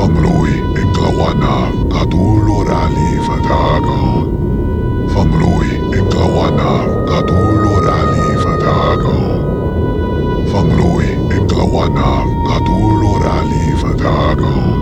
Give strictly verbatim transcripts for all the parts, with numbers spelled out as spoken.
Famlui Inglawana Kadulurali Fadago. Famlui Inglawana Kadulurali Fadago. Famlui Inglawana Kadulurali Fadago.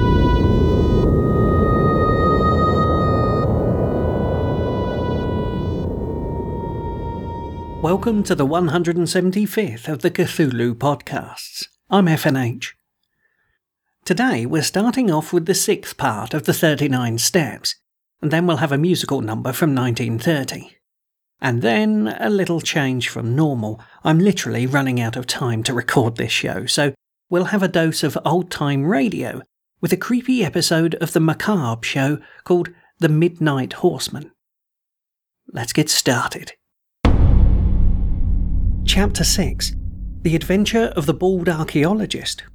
Welcome to the one hundred seventy-fifth of the Cthulhu podcasts. I'm F N H. Today we're starting off with the sixth part of the thirty-nine Steps, and then we'll have a musical number from nineteen thirty. And then a little change from normal. I'm literally running out of time to record this show, so we'll have a dose of old-time radio with a creepy episode of the Macabre show called The Midnight Horseman. Let's get started. Chapter six. The Adventure of the Bald Archaeologist.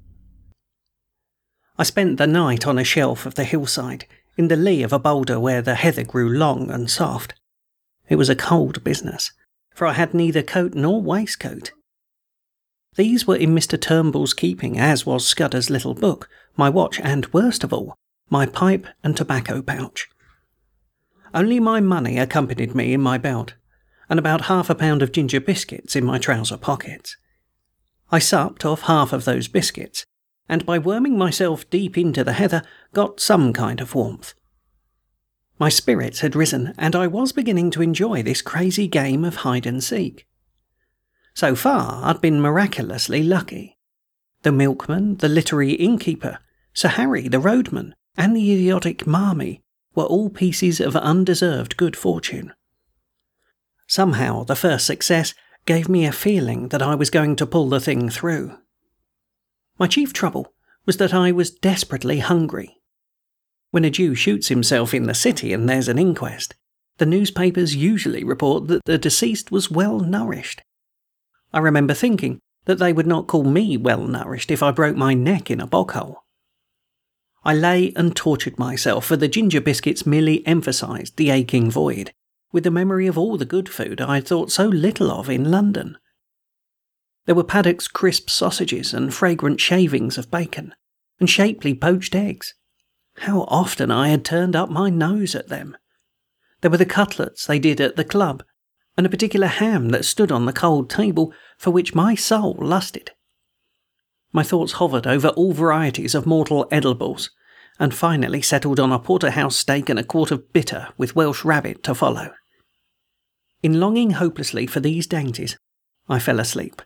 I spent the night on a shelf of the hillside, in the lee of a boulder where the heather grew long and soft. It was a cold business, for I had neither coat nor waistcoat. These were in Mister Turnbull's keeping, as was Scudder's little book, my watch, and, worst of all, my pipe and tobacco pouch. Only my money accompanied me in my belt, and about half a pound of ginger biscuits in my trouser pockets. I supped off half of those biscuits, and by worming myself deep into the heather, got some kind of warmth. My spirits had risen, and I was beginning to enjoy this crazy game of hide-and-seek. So far, I'd been miraculously lucky. The milkman, the literary innkeeper, Sir Harry the roadman, and the idiotic Marmee were all pieces of undeserved good fortune. Somehow, the first success gave me a feeling that I was going to pull the thing through. My chief trouble was that I was desperately hungry. When a Jew shoots himself in the city and there's an inquest, the newspapers usually report that the deceased was well nourished. I remember thinking that they would not call me well nourished if I broke my neck in a bog hole. I lay and tortured myself, for the ginger biscuits merely emphasised the aching void, with the memory of all the good food I had thought so little of in London. There were Paddock's crisp sausages and fragrant shavings of bacon, and shapely poached eggs. How often I had turned up my nose at them. There were the cutlets they did at the club, and a particular ham that stood on the cold table for which my soul lusted. My thoughts hovered over all varieties of mortal edibles, and finally settled on a porterhouse steak and a quart of bitter with Welsh rabbit to follow. In longing hopelessly for these dainties, I fell asleep.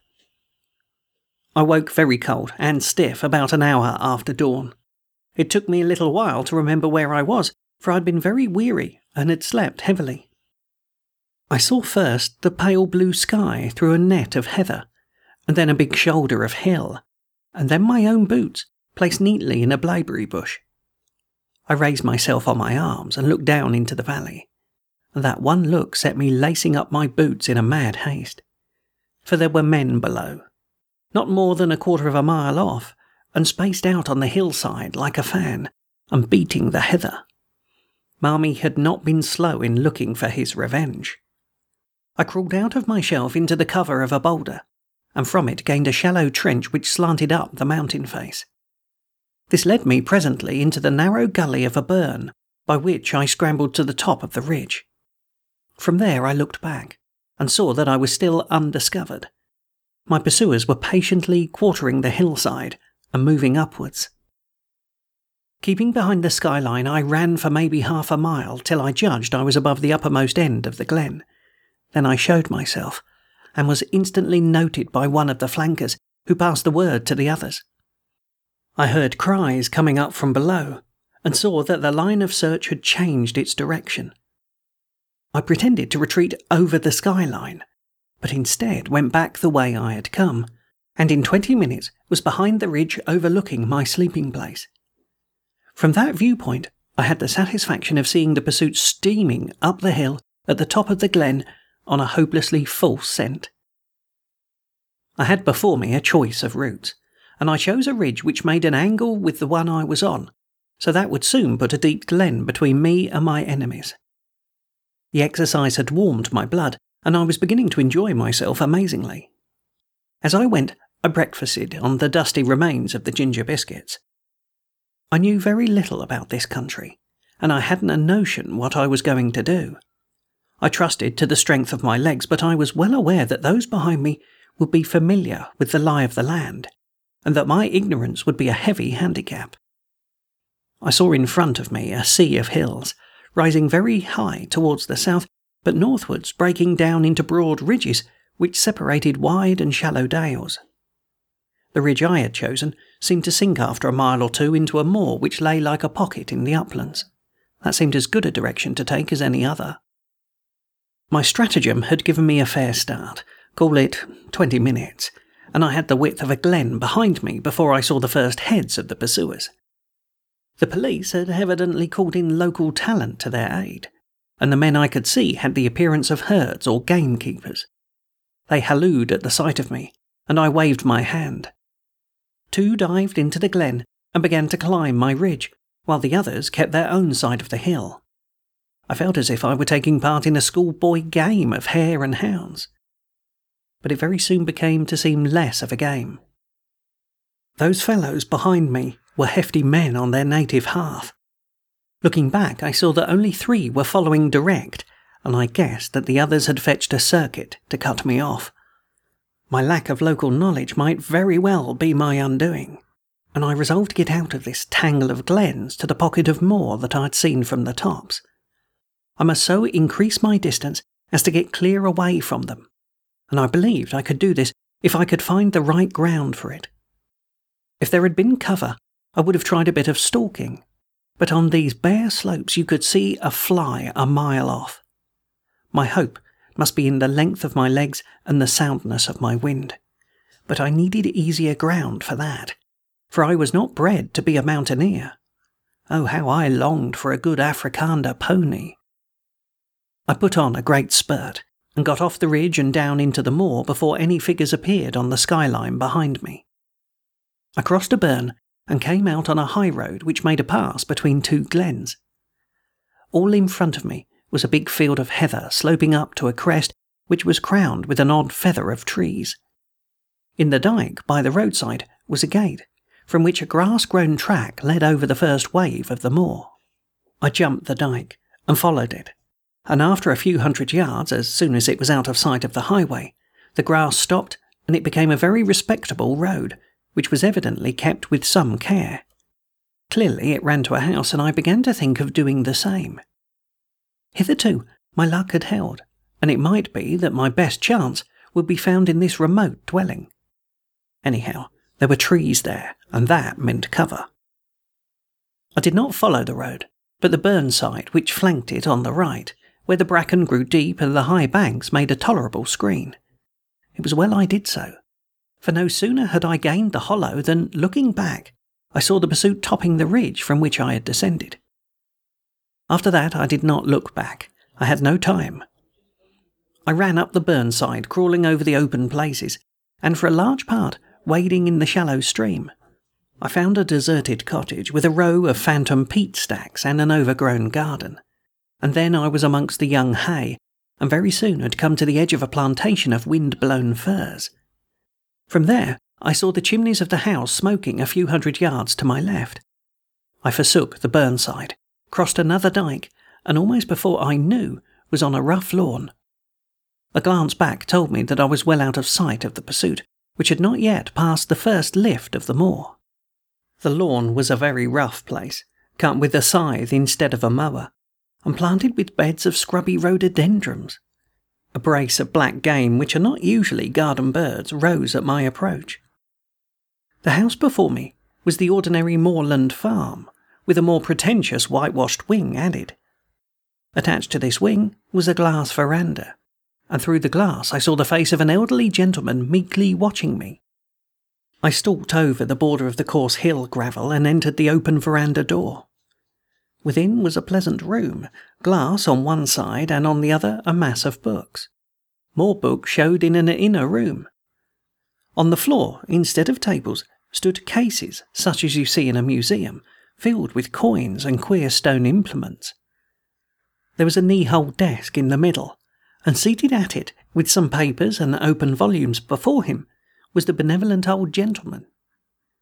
I woke very cold and stiff about an hour after dawn. It took me a little while to remember where I was, for I'd been very weary and had slept heavily. I saw first the pale blue sky through a net of heather, and then a big shoulder of hill, and then my own boots placed neatly in a blaeberry bush. I raised myself on my arms and looked down into the valley. That one look set me lacing up my boots in a mad haste, for there were men below, not more than a quarter of a mile off, and spaced out on the hillside like a fan, and beating the heather. Marmee had not been slow in looking for his revenge. I crawled out of my shelf into the cover of a boulder, and from it gained a shallow trench which slanted up the mountain face. This led me presently into the narrow gully of a burn, by which I scrambled to the top of the ridge. From there I looked back, and saw that I was still undiscovered. My pursuers were patiently quartering the hillside and moving upwards. Keeping behind the skyline, I ran for maybe half a mile till I judged I was above the uppermost end of the glen. Then I showed myself, and was instantly noted by one of the flankers, who passed the word to the others. I heard cries coming up from below, and saw that the line of search had changed its direction. I pretended to retreat over the skyline, but instead went back the way I had come, and in twenty minutes was behind the ridge overlooking my sleeping place. From that viewpoint, I had the satisfaction of seeing the pursuit steaming up the hill at the top of the glen on a hopelessly false scent. I had before me a choice of routes, and I chose a ridge which made an angle with the one I was on, so that would soon put a deep glen between me and my enemies. The exercise had warmed my blood, and I was beginning to enjoy myself amazingly. As I went, I breakfasted on the dusty remains of the ginger biscuits. I knew very little about this country, and I hadn't a notion what I was going to do. I trusted to the strength of my legs, but I was well aware that those behind me would be familiar with the lie of the land, and that my ignorance would be a heavy handicap. I saw in front of me a sea of hills, rising very high towards the south, but northwards breaking down into broad ridges which separated wide and shallow dales. The ridge I had chosen seemed to sink after a mile or two into a moor which lay like a pocket in the uplands. That seemed as good a direction to take as any other. My stratagem had given me a fair start, call it twenty minutes, and I had the width of a glen behind me before I saw the first heads of the pursuers. The police had evidently called in local talent to their aid, and the men I could see had the appearance of herds or gamekeepers. They hallooed at the sight of me, and I waved my hand. Two dived into the glen and began to climb my ridge, while the others kept their own side of the hill. I felt as if I were taking part in a schoolboy game of hare and hounds. But it very soon became to seem less of a game. Those fellows behind me were hefty men on their native heath. Looking back, I saw that only three were following direct, and I guessed that the others had fetched a circuit to cut me off. My lack of local knowledge might very well be my undoing, and I resolved to get out of this tangle of glens to the pocket of moor that I had seen from the tops. I must so increase my distance as to get clear away from them, and I believed I could do this if I could find the right ground for it. If there had been cover, I would have tried a bit of stalking, but on these bare slopes you could see a fly a mile off. My hope must be in the length of my legs and the soundness of my wind, but I needed easier ground for that, for I was not bred to be a mountaineer. Oh, how I longed for a good Afrikander pony! I put on a great spurt, and got off the ridge and down into the moor before any figures appeared on the skyline behind me. I crossed a burn and came out on a high road which made a pass between two glens. All in front of me was a big field of heather sloping up to a crest which was crowned with an odd feather of trees. In the dyke by the roadside was a gate, from which a grass-grown track led over the first wave of the moor. I jumped the dyke and followed it, and after a few hundred yards, as soon as it was out of sight of the highway, the grass stopped and it became a very respectable road, which was evidently kept with some care. Clearly it ran to a house, and I began to think of doing the same. Hitherto my luck had held, and it might be that my best chance would be found in this remote dwelling. Anyhow, there were trees there, and that meant cover. I did not follow the road, but the burn side which flanked it on the right, where the bracken grew deep and the high banks made a tolerable screen. It was well I did so, for no sooner had I gained the hollow than, looking back, I saw the pursuit topping the ridge from which I had descended. After that I did not look back. I had no time. I ran up the burn side, crawling over the open places, and for a large part wading in the shallow stream. I found a deserted cottage with a row of phantom peat stacks and an overgrown garden, and then I was amongst the young hay, and very soon had come to the edge of a plantation of wind-blown firs. From there I saw the chimneys of the house smoking a few hundred yards to my left. I forsook the burn side, crossed another dyke, and almost before I knew was on a rough lawn. A glance back told me that I was well out of sight of the pursuit, which had not yet passed the first lift of the moor. The lawn was a very rough place, cut with a scythe instead of a mower, and planted with beds of scrubby rhododendrons. A brace of black game, which are not usually garden birds, rose at my approach. The house before me was the ordinary moorland farm, with a more pretentious whitewashed wing added. Attached to this wing was a glass veranda, and through the glass I saw the face of an elderly gentleman meekly watching me. I stalked over the border of the coarse hill gravel and entered the open veranda door. Within was a pleasant room, glass on one side and on the other a mass of books. More books showed in an inner room. On the floor, instead of tables, stood cases such as you see in a museum, filled with coins and queer stone implements. There was a knee-hole desk in the middle, and seated at it, with some papers and open volumes before him, was the benevolent old gentleman.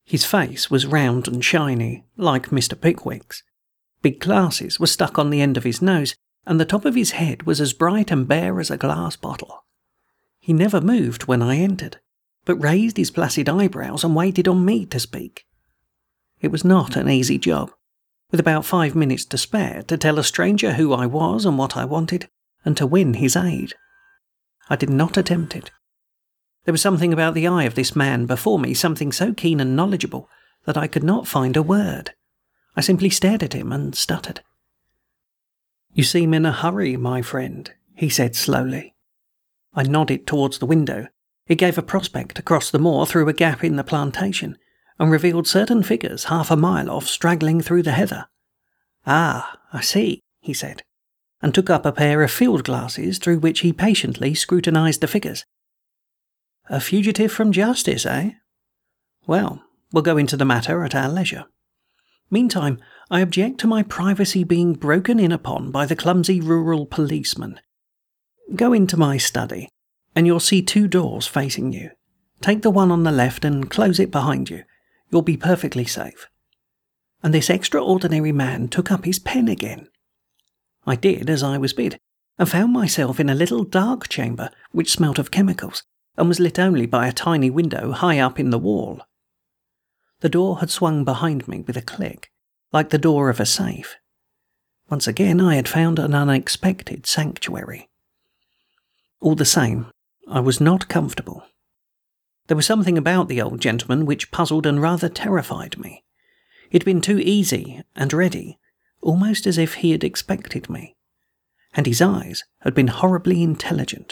His face was round and shiny, like Mister Pickwick's. Big glasses were stuck on the end of his nose, and the top of his head was as bright and bare as a glass bottle. He never moved when I entered, but raised his placid eyebrows and waited on me to speak. It was not an easy job, with about five minutes to spare to tell a stranger who I was and what I wanted, and to win his aid. I did not attempt it. There was something about the eye of this man before me, something so keen and knowledgeable, that I could not find a word. I simply stared at him and stuttered. "You seem in a hurry, my friend," he said slowly. I nodded towards the window. It gave a prospect across the moor through a gap in the plantation, and revealed certain figures half a mile off straggling through the heather. "Ah, I see," he said, and took up a pair of field glasses through which he patiently scrutinized the figures. "A fugitive from justice, eh? Well, we'll go into the matter at our leisure. Meantime, I object to my privacy being broken in upon by the clumsy rural policeman. Go into my study, and you'll see two doors facing you. Take the one on the left and close it behind you. You'll be perfectly safe." And this extraordinary man took up his pen again. I did as I was bid, and found myself in a little dark chamber which smelt of chemicals, and was lit only by a tiny window high up in the wall. The door had swung behind me with a click, like the door of a safe. Once again I had found an unexpected sanctuary. All the same, I was not comfortable. There was something about the old gentleman which puzzled and rather terrified me. It had been too easy and ready, almost as if he had expected me, and his eyes had been horribly intelligent.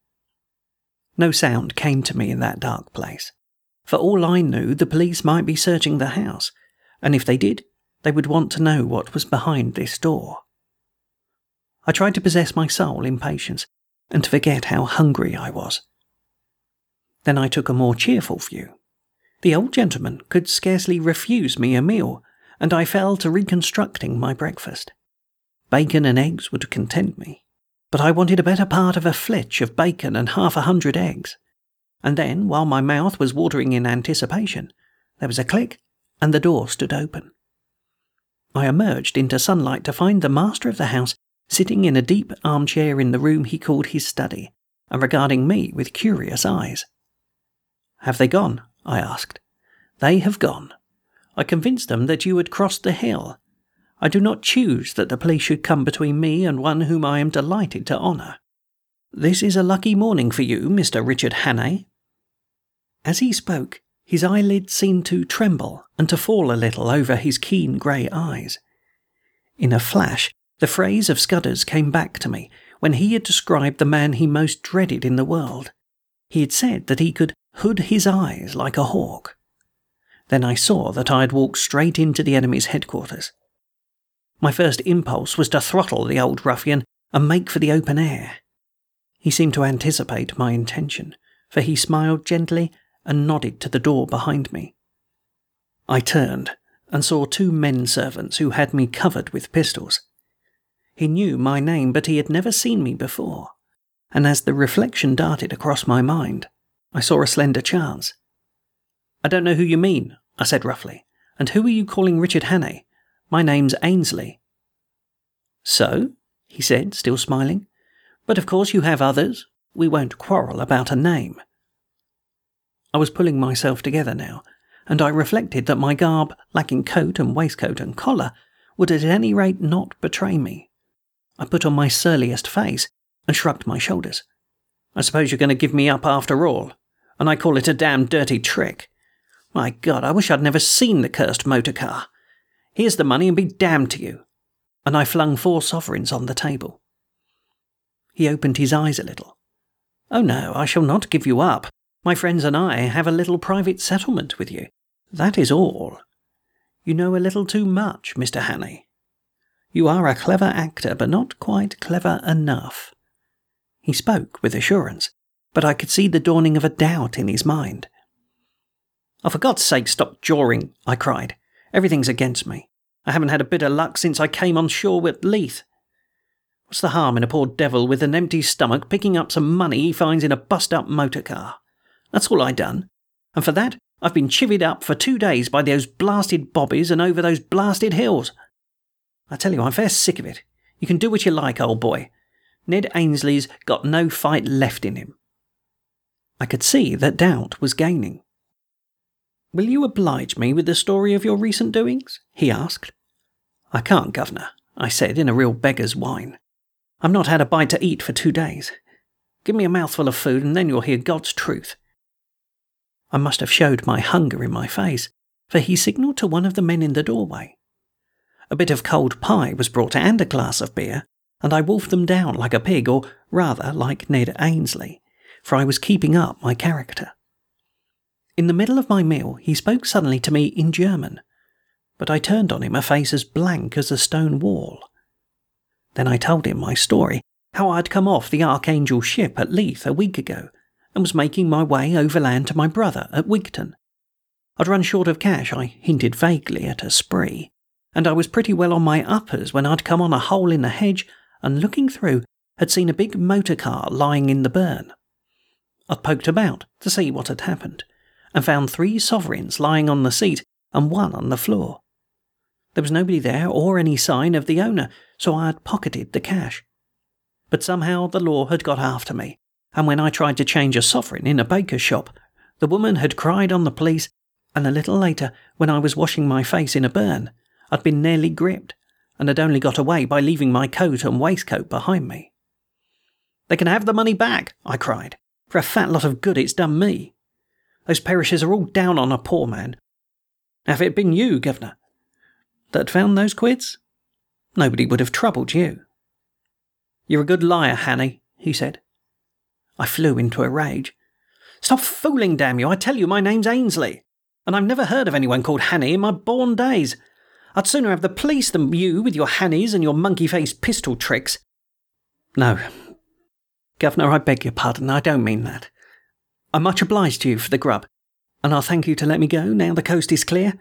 No sound came to me in that dark place. For all I knew, the police might be searching the house, and if they did, they would want to know what was behind this door. I tried to possess my soul in patience, and to forget how hungry I was. Then I took a more cheerful view. The old gentleman could scarcely refuse me a meal, and I fell to reconstructing my breakfast. Bacon and eggs would content me, but I wanted a better part of a flitch of bacon and half a hundred eggs. And then, while my mouth was watering in anticipation, there was a click, and the door stood open. I emerged into sunlight to find the master of the house sitting in a deep armchair in the room he called his study, and regarding me with curious eyes. "Have they gone?" I asked. "They have gone. I convinced them that you had crossed the hill. I do not choose that the police should come between me and one whom I am delighted to honour. This is a lucky morning for you, Mister Richard Hannay." As he spoke, his eyelids seemed to tremble and to fall a little over his keen grey eyes. In a flash, the phrase of Scudder's came back to me when he had described the man he most dreaded in the world. He had said that he could hood his eyes like a hawk. Then I saw that I had walked straight into the enemy's headquarters. My first impulse was to throttle the old ruffian and make for the open air. He seemed to anticipate my intention, for he smiled gently and nodded to the door behind me. I turned and saw two men servants who had me covered with pistols. He knew my name, but he had never seen me before, and as the reflection darted across my mind, I saw a slender chance. "I don't know who you mean," I said roughly. "And who are you calling Richard Hannay? My name's Ainsley." "So?" he said, still smiling. "But of course you have others. We won't quarrel about a name." I was pulling myself together now, and I reflected that my garb, lacking coat and waistcoat and collar, would at any rate not betray me. I put on my surliest face and shrugged my shoulders. "I suppose you're going to give me up after all, and I call it a damned dirty trick. My God, I wish I'd never seen the cursed motor car. Here's the money and be damned to you." And I flung four sovereigns on the table. He opened his eyes a little. "Oh no, I shall not give you up. My friends and I have a little private settlement with you. That is all. You know a little too much, Mister Hannay. You are a clever actor, but not quite clever enough." He spoke with assurance, but I could see the dawning of a doubt in his mind. "Oh, for God's sake, stop jawing," I cried. "Everything's against me. I haven't had a bit of luck since I came on shore with Leith. What's the harm in a poor devil with an empty stomach picking up some money he finds in a bust-up motor car? That's all I done, and for that I've been chivied up for two days by those blasted bobbies and over those blasted hills. I tell you, I'm fair sick of it. You can do what you like, old boy. Ned Ainsley's got no fight left in him." I could see that doubt was gaining. "Will you oblige me with the story of your recent doings?" he asked. "I can't, Governor," I said in a real beggar's whine. "I've not had a bite to eat for two days. Give me a mouthful of food and then you'll hear God's truth." I must have showed my hunger in my face, for he signalled to one of the men in the doorway. A bit of cold pie was brought and a glass of beer, and I wolfed them down like a pig, or rather like Ned Ainsley, for I was keeping up my character. In the middle of my meal, he spoke suddenly to me in German, but I turned on him a face as blank as a stone wall. Then I told him my story, how I had come off the Archangel ship at Leith a week ago, and was making my way overland to my brother at Wigton. I'd run short of cash, I hinted vaguely at a spree, and I was pretty well on my uppers when I'd come on a hole in the hedge and, looking through, had seen a big motor car lying in the burn. I'd poked about to see what had happened, and found three sovereigns lying on the seat and one on the floor. There was nobody there or any sign of the owner, so I had pocketed the cash. But somehow the law had got after me, and when I tried to change a sovereign in a baker's shop, the woman had cried on the police, and a little later, when I was washing my face in a burn, I'd been nearly gripped, and had only got away by leaving my coat and waistcoat behind me. "They can have the money back," I cried. "For a fat lot of good it's done me. Those parishes are all down on a poor man. Have it been you, Governor, that found those quids, nobody would have troubled you." "You're a good liar, Hanny," he said. I flew into a rage. "Stop fooling, damn you! I tell you my name's Ainsley, and I've never heard of anyone called Hanny in my born days. I'd sooner have the police than you with your Hannies and your monkey-faced pistol tricks." "No, Governor, I beg your pardon, I don't mean that. I'm much obliged to you for the grub, and I'll thank you to let me go now the coast is clear."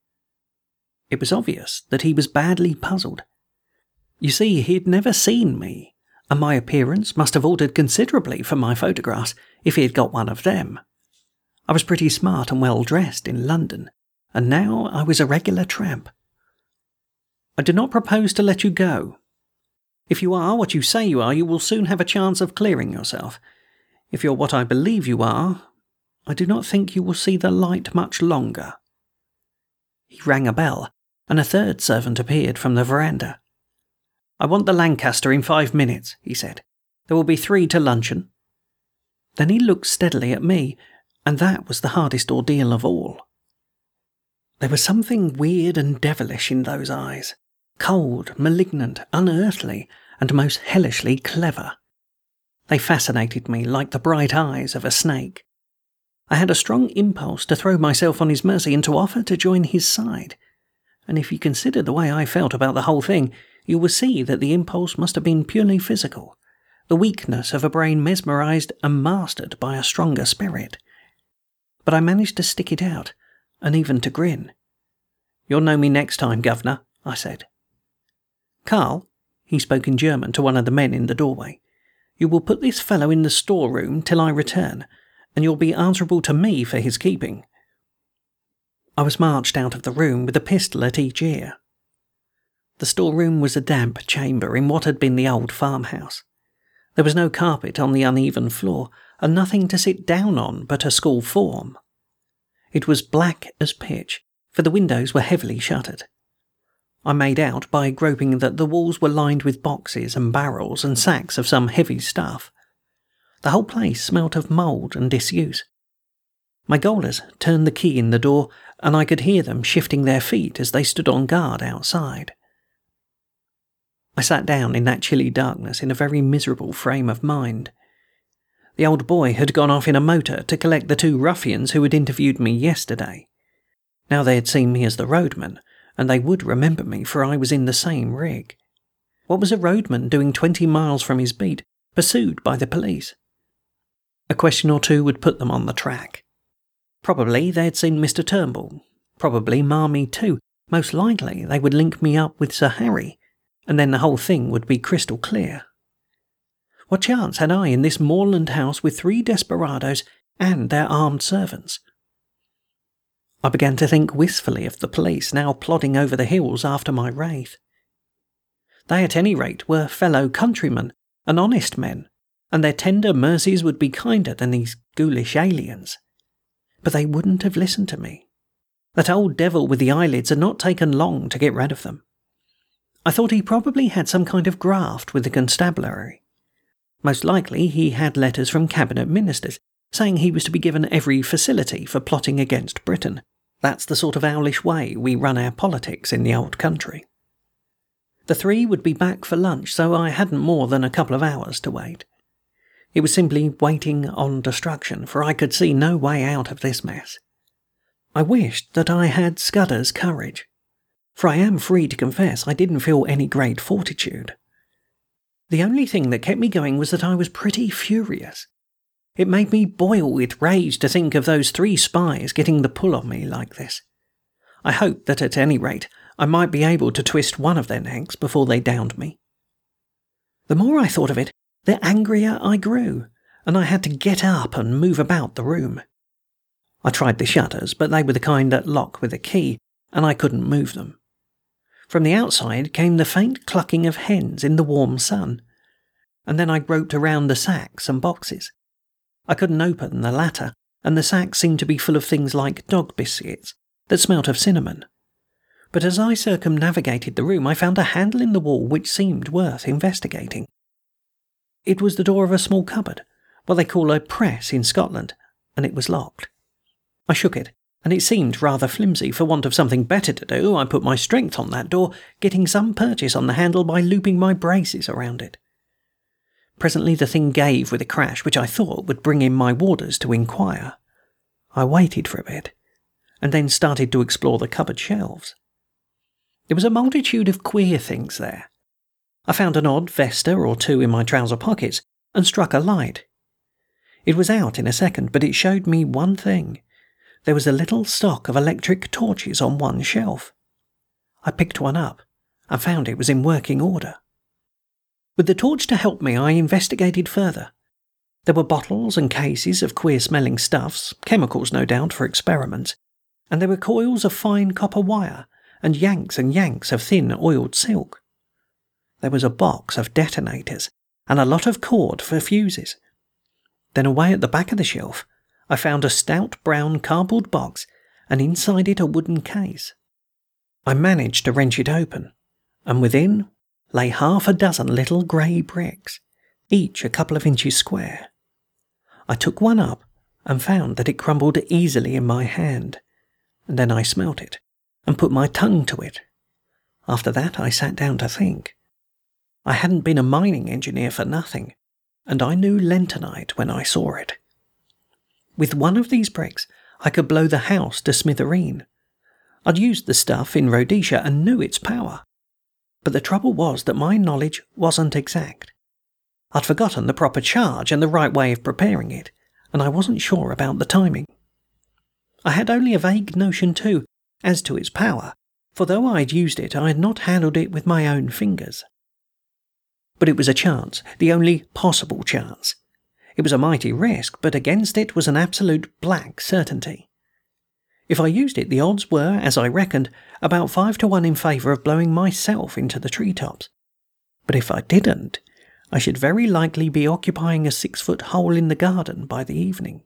It was obvious that he was badly puzzled. You see, he'd never seen me, and my appearance must have altered considerably from my photographs if he had got one of them. I was pretty smart and well dressed in London, and now I was a regular tramp. "I do not propose to let you go. If you are what you say you are, you will soon have a chance of clearing yourself. If you're what I believe you are, I do not think you will see the light much longer." He rang a bell, and a third servant appeared from the veranda. "I want the Lancaster in five minutes," he said. "There will be three to luncheon." Then he looked steadily at me, and that was the hardest ordeal of all. There was something weird and devilish in those eyes, cold, malignant, unearthly, and most hellishly clever. They fascinated me like the bright eyes of a snake. I had a strong impulse to throw myself on his mercy and to offer to join his side, and if you consider the way I felt about the whole thing, you will see that the impulse must have been purely physical, the weakness of a brain mesmerized and mastered by a stronger spirit. But I managed to stick it out, and even to grin. "You'll know me next time, Governor," I said. "Carl," he spoke in German to one of the men in the doorway, "you will put this fellow in the storeroom till I return, and you'll be answerable to me for his keeping." I was marched out of the room with a pistol at each ear. The storeroom was a damp chamber in what had been the old farmhouse. There was no carpet on the uneven floor, and nothing to sit down on but a school form. It was black as pitch, for the windows were heavily shuttered. I made out by groping that the walls were lined with boxes and barrels and sacks of some heavy stuff. The whole place smelt of mould and disuse. My gaolers turned the key in the door, and I could hear them shifting their feet as they stood on guard outside. I sat down in that chilly darkness in a very miserable frame of mind. The old boy had gone off in a motor to collect the two ruffians who had interviewed me yesterday. Now they had seen me as the roadman, and they would remember me, for I was in the same rig. What was a roadman doing twenty miles from his beat, pursued by the police? A question or two would put them on the track. Probably they had seen Mister Turnbull, probably Marmee too. Most likely they would link me up with Sir Harry, and then the whole thing would be crystal clear. What chance had I in this moorland house with three desperadoes and their armed servants? I began to think wistfully of the police now plodding over the hills after my wraith. They, at any rate, were fellow countrymen and honest men, and their tender mercies would be kinder than these ghoulish aliens. But they wouldn't have listened to me. That old devil with the eyelids had not taken long to get rid of them. I thought he probably had some kind of graft with the constabulary. Most likely he had letters from cabinet ministers saying he was to be given every facility for plotting against Britain. That's the sort of owlish way we run our politics in the old country. The three would be back for lunch, so I hadn't more than a couple of hours to wait. It was simply waiting on destruction, for I could see no way out of this mess. I wished that I had Scudder's courage, for I am free to confess I didn't feel any great fortitude. The only thing that kept me going was that I was pretty furious. It made me boil with rage to think of those three spies getting the pull on me like this. I hoped that at any rate I might be able to twist one of their necks before they downed me. The more I thought of it, the angrier I grew, and I had to get up and move about the room. I tried the shutters, but they were the kind that lock with a key, and I couldn't move them. From the outside came the faint clucking of hens in the warm sun, and then I groped around the sacks and boxes. I couldn't open the latter, and the sacks seemed to be full of things like dog biscuits that smelt of cinnamon. But as I circumnavigated the room, I found a handle in the wall which seemed worth investigating. It was the door of a small cupboard, what they call a press in Scotland, and it was locked. I shook it, and it seemed rather flimsy. For want of something better to do, I put my strength on that door, getting some purchase on the handle by looping my braces around it. Presently the thing gave with a crash which I thought would bring in my warders to inquire. I waited for a bit, and then started to explore the cupboard shelves. There was a multitude of queer things there. I found an odd vesta or two in my trouser pockets, and struck a light. It was out in a second, but it showed me one thing. There was a little stock of electric torches on one shelf. I picked one up, and found it was in working order. With the torch to help me, I investigated further. There were bottles and cases of queer-smelling stuffs, chemicals no doubt for experiments, and there were coils of fine copper wire and yanks and yanks of thin oiled silk. There was a box of detonators and a lot of cord for fuses. Then away at the back of the shelf, I found a stout brown cardboard box, and inside it a wooden case. I managed to wrench it open, and within lay half a dozen little grey bricks, each a couple of inches square. I took one up and found that it crumbled easily in my hand, and then I smelt it and put my tongue to it. After that I sat down to think. I hadn't been a mining engineer for nothing, and I knew lentonite when I saw it. With one of these bricks I could blow the house to smithereen. I'd used the stuff in Rhodesia and knew its power. But the trouble was that my knowledge wasn't exact. I'd forgotten the proper charge and the right way of preparing it, and I wasn't sure about the timing. I had only a vague notion, too, as to its power, for though I'd used it, I had not handled it with my own fingers. But it was a chance, the only possible chance. It was a mighty risk, but against it was an absolute black certainty. If I used it, the odds were, as I reckoned, about five to one in favour of blowing myself into the treetops. But if I didn't, I should very likely be occupying a six-foot hole in the garden by the evening.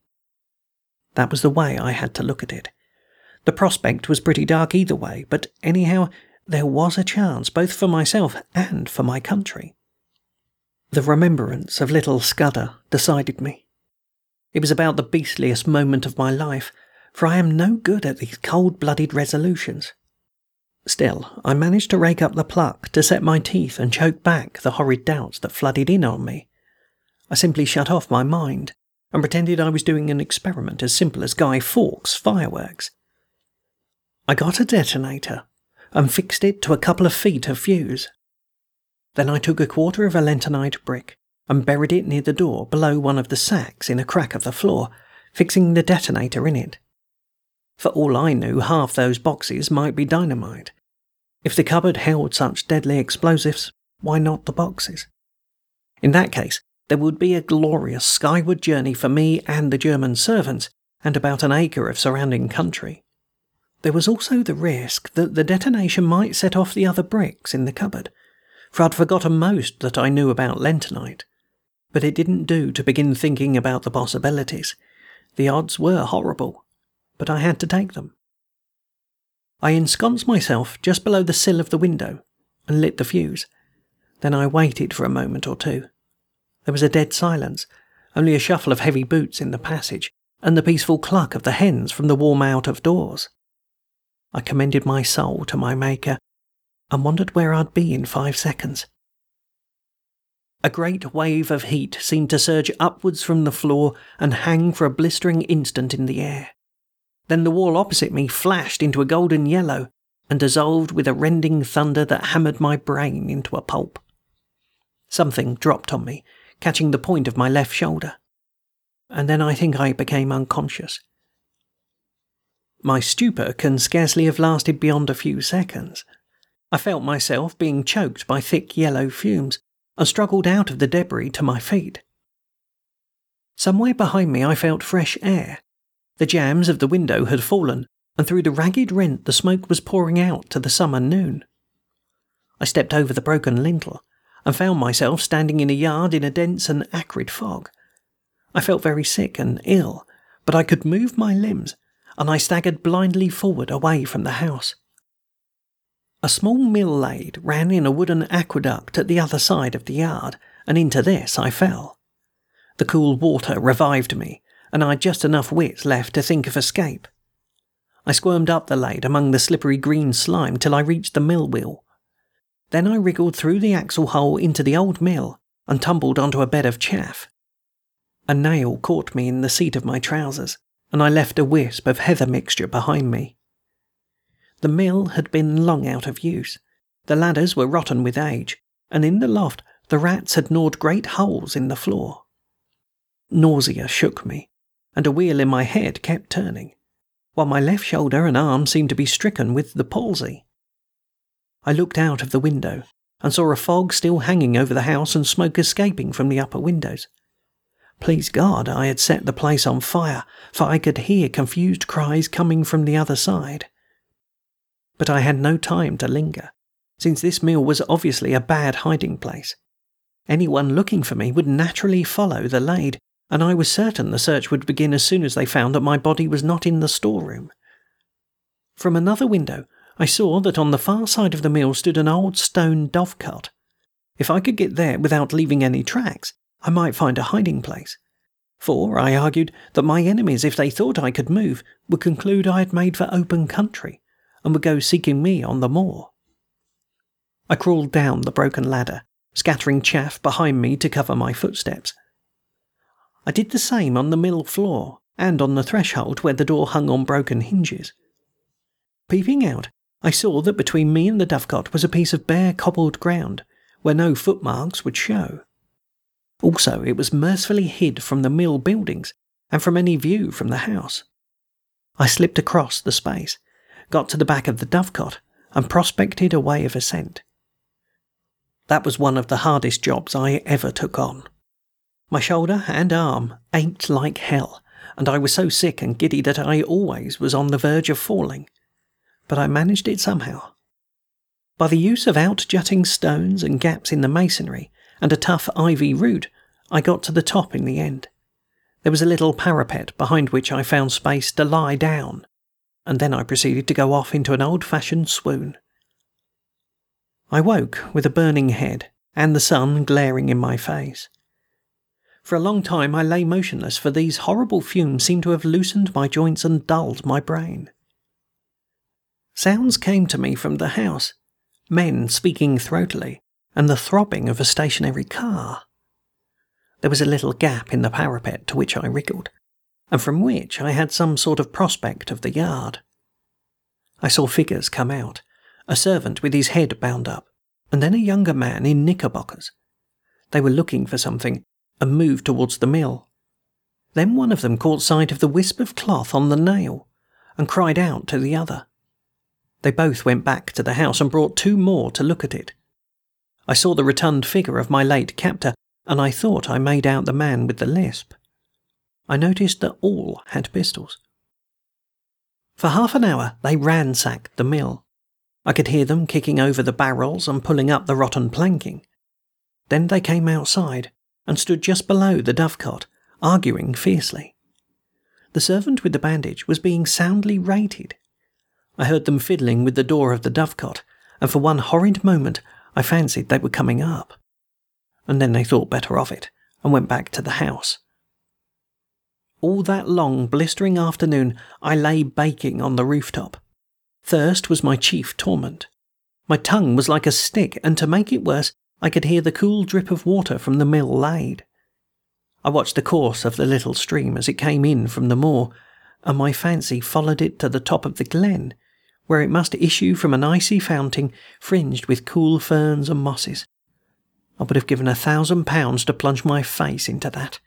That was the way I had to look at it. The prospect was pretty dark either way, but anyhow, there was a chance both for myself and for my country. The remembrance of little Scudder decided me. It was about the beastliest moment of my life, for I am no good at these cold-blooded resolutions. Still, I managed to rake up the pluck to set my teeth and choke back the horrid doubts that flooded in on me. I simply shut off my mind and pretended I was doing an experiment as simple as Guy Fawkes fireworks. I got a detonator and fixed it to a couple of feet of fuse. Then I took a quarter of a lentonite brick and buried it near the door below one of the sacks in a crack of the floor, fixing the detonator in it. For all I knew, half those boxes might be dynamite. If the cupboard held such deadly explosives, why not the boxes? In that case, there would be a glorious skyward journey for me and the German servants, and about an acre of surrounding country. There was also the risk that the detonation might set off the other bricks in the cupboard, for I'd forgotten most that I knew about lentonite. But it didn't do to begin thinking about the possibilities. The odds were horrible, but I had to take them. I ensconced myself just below the sill of the window and lit the fuse. Then I waited for a moment or two. There was a dead silence, only a shuffle of heavy boots in the passage, and the peaceful cluck of the hens from the warm out of doors. I commended my soul to my Maker and wondered where I'd be in five seconds. A great wave of heat seemed to surge upwards from the floor and hang for a blistering instant in the air. Then the wall opposite me flashed into a golden yellow and dissolved with a rending thunder that hammered my brain into a pulp. Something dropped on me, catching the point of my left shoulder, and then I think I became unconscious. My stupor can scarcely have lasted beyond a few seconds. I felt myself being choked by thick yellow fumes and struggled out of the debris to my feet. Somewhere behind me I felt fresh air. The jambs of the window had fallen, and through the ragged rent the smoke was pouring out to the summer noon. I stepped over the broken lintel and found myself standing in a yard in a dense and acrid fog. I felt very sick and ill, but I could move my limbs, and I staggered blindly forward away from the house. A small mill lade ran in a wooden aqueduct at the other side of the yard, and into this I fell. The cool water revived me, and I had just enough wits left to think of escape. I squirmed up the lade among the slippery green slime till I reached the mill wheel. Then I wriggled through the axle hole into the old mill and tumbled onto a bed of chaff. A nail caught me in the seat of my trousers, and I left a wisp of heather mixture behind me. The mill had been long out of use. The ladders were rotten with age, and in the loft the rats had gnawed great holes in the floor. Nausea shook me, and a wheel in my head kept turning, while my left shoulder and arm seemed to be stricken with the palsy. I looked out of the window and saw a fog still hanging over the house and smoke escaping from the upper windows. Please God I had set the place on fire, for I could hear confused cries coming from the other side. But I had no time to linger, since this mill was obviously a bad hiding place. Anyone looking for me would naturally follow the lade, and I was certain the search would begin as soon as they found that my body was not in the storeroom. From another window, I saw that on the far side of the mill stood an old stone dovecot. If I could get there without leaving any tracks, I might find a hiding place. For I argued that my enemies, if they thought I could move, would conclude I had made for open country, and would go seeking me on the moor. I crawled down the broken ladder, scattering chaff behind me to cover my footsteps. I did the same on the mill floor and on the threshold where the door hung on broken hinges. Peeping out, I saw that between me and the dovecot was a piece of bare cobbled ground, where no footmarks would show. Also, it was mercifully hid from the mill buildings and from any view from the house. I slipped across the space, got to the back of the dovecot, and prospected a way of ascent. That was one of the hardest jobs I ever took on. My shoulder and arm ached like hell, and I was so sick and giddy that I always was on the verge of falling. But I managed it somehow. By the use of out-jutting stones and gaps in the masonry, and a tough ivy root, I got to the top in the end. There was a little parapet behind which I found space to lie down, and then I proceeded to go off into an old-fashioned swoon. I woke with a burning head and the sun glaring in my face. For a long time I lay motionless, for these horrible fumes seemed to have loosened my joints and dulled my brain. Sounds came to me from the house, men speaking throatily, and the throbbing of a stationary car. There was a little gap in the parapet to which I wriggled, and from which I had some sort of prospect of the yard. I saw figures come out, a servant with his head bound up, and then a younger man in knickerbockers. They were looking for something, and moved towards the mill. Then one of them caught sight of the wisp of cloth on the nail, and cried out to the other. They both went back to the house and brought two more to look at it. I saw the rotund figure of my late captor, and I thought I made out the man with the lisp. I noticed that all had pistols. For half an hour they ransacked the mill. I could hear them kicking over the barrels and pulling up the rotten planking. Then they came outside and stood just below the dovecot, arguing fiercely. The servant with the bandage was being soundly rated. I heard them fiddling with the door of the dovecot, and for one horrid moment I fancied they were coming up. And then they thought better of it, and went back to the house. All that long, blistering afternoon I lay baking on the rooftop. Thirst was my chief torment. My tongue was like a stick, and to make it worse, I could hear the cool drip of water from the mill lade. I watched the course of the little stream as it came in from the moor, and my fancy followed it to the top of the glen, where it must issue from an icy fountain fringed with cool ferns and mosses. I would have given a thousand pounds to plunge my face into that.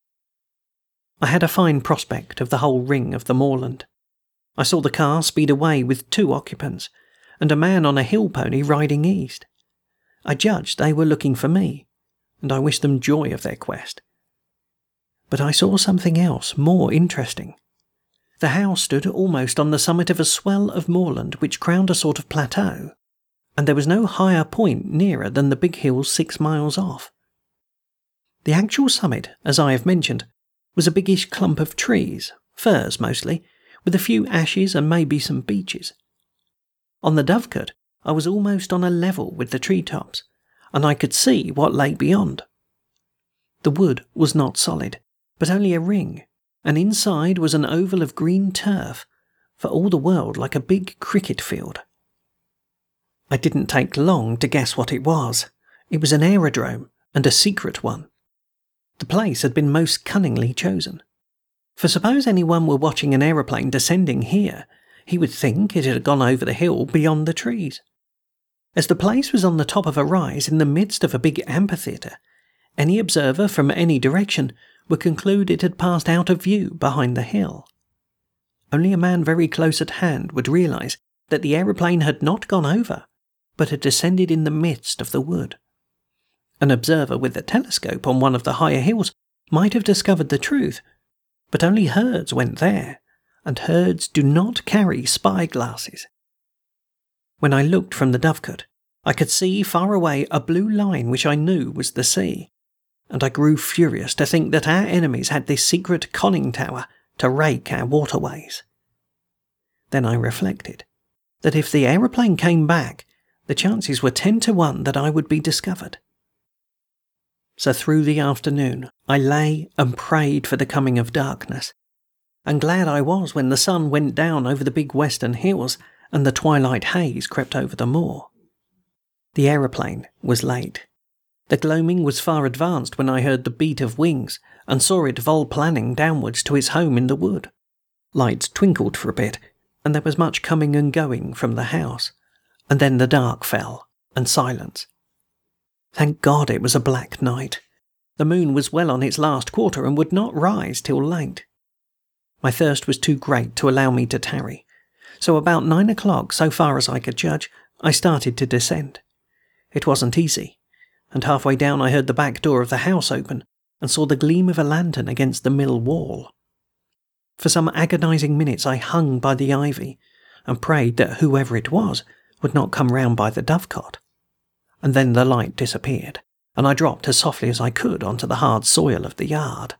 I had a fine prospect of the whole ring of the moorland. I saw the car speed away with two occupants, and a man on a hill pony riding east. I judged they were looking for me, and I wished them joy of their quest. But I saw something else more interesting. The house stood almost on the summit of a swell of moorland which crowned a sort of plateau, and there was no higher point nearer than the big hills six miles off. The actual summit, as I have mentioned, was a biggish clump of trees, firs mostly, with a few ashes and maybe some beeches. On the dovecot, I was almost on a level with the tree-tops, and I could see what lay beyond. The wood was not solid, but only a ring, and inside was an oval of green turf, for all the world like a big cricket field. I didn't take long to guess what it was. It was an aerodrome, and a secret one. The place had been most cunningly chosen. For suppose anyone were watching an aeroplane descending here, he would think it had gone over the hill beyond the trees. As the place was on the top of a rise in the midst of a big amphitheatre, any observer from any direction would conclude it had passed out of view behind the hill. Only a man very close at hand would realise that the aeroplane had not gone over, but had descended in the midst of the wood. An observer with a telescope on one of the higher hills might have discovered the truth, but only herds went there, and herds do not carry spy-glasses. When I looked from the dovecot, I could see far away a blue line which I knew was the sea, and I grew furious to think that our enemies had this secret conning tower to rake our waterways. Then I reflected that if the aeroplane came back, the chances were ten to one that I would be discovered. So through the afternoon I lay and prayed for the coming of darkness, and glad I was when the sun went down over the big western hills and the twilight haze crept over the moor. The aeroplane was late. The gloaming was far advanced when I heard the beat of wings and saw it vol-planning downwards to its home in the wood. Lights twinkled for a bit, and there was much coming and going from the house, and then the dark fell, and silence. Thank God it was a black night. The moon was well on its last quarter and would not rise till late. My thirst was too great to allow me to tarry, so about nine o'clock, so far as I could judge, I started to descend. It wasn't easy, and halfway down I heard the back door of the house open and saw the gleam of a lantern against the mill wall. For some agonizing minutes I hung by the ivy and prayed that whoever it was would not come round by the dovecot. And then the light disappeared, and I dropped as softly as I could onto the hard soil of the yard.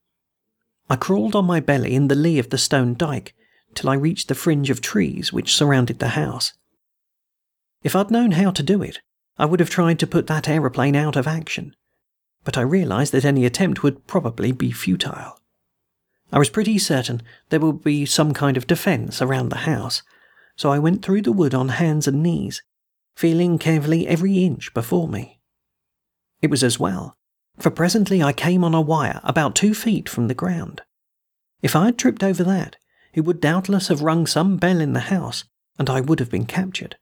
I crawled on my belly in the lee of the stone dyke till I reached the fringe of trees which surrounded the house. If I'd known how to do it, I would have tried to put that aeroplane out of action, but I realised that any attempt would probably be futile. I was pretty certain there would be some kind of defence around the house, so I went through the wood on hands and knees, feeling carefully every inch before me. It was as well, for presently I came on a wire about two feet from the ground. If I had tripped over that, it would doubtless have rung some bell in the house, and I would have been captured.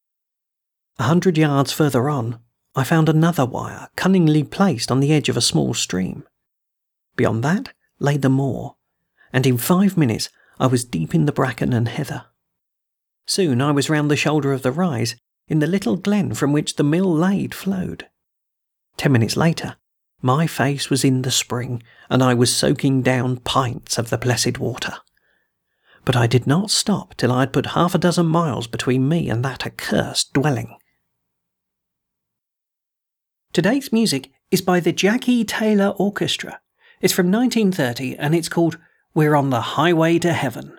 A hundred yards further on, I found another wire cunningly placed on the edge of a small stream. Beyond that lay the moor, and in five minutes I was deep in the bracken and heather. Soon I was round the shoulder of the rise, in the little glen from which the mill lade flowed. Ten minutes later, my face was in the spring, and I was soaking down pints of the blessed water. but I did not stop till I had put half a dozen miles between me and that accursed dwelling. Today's music is by the Jackie Taylor Orchestra. It's from nineteen thirty and it's called We're on the Highway to Heaven.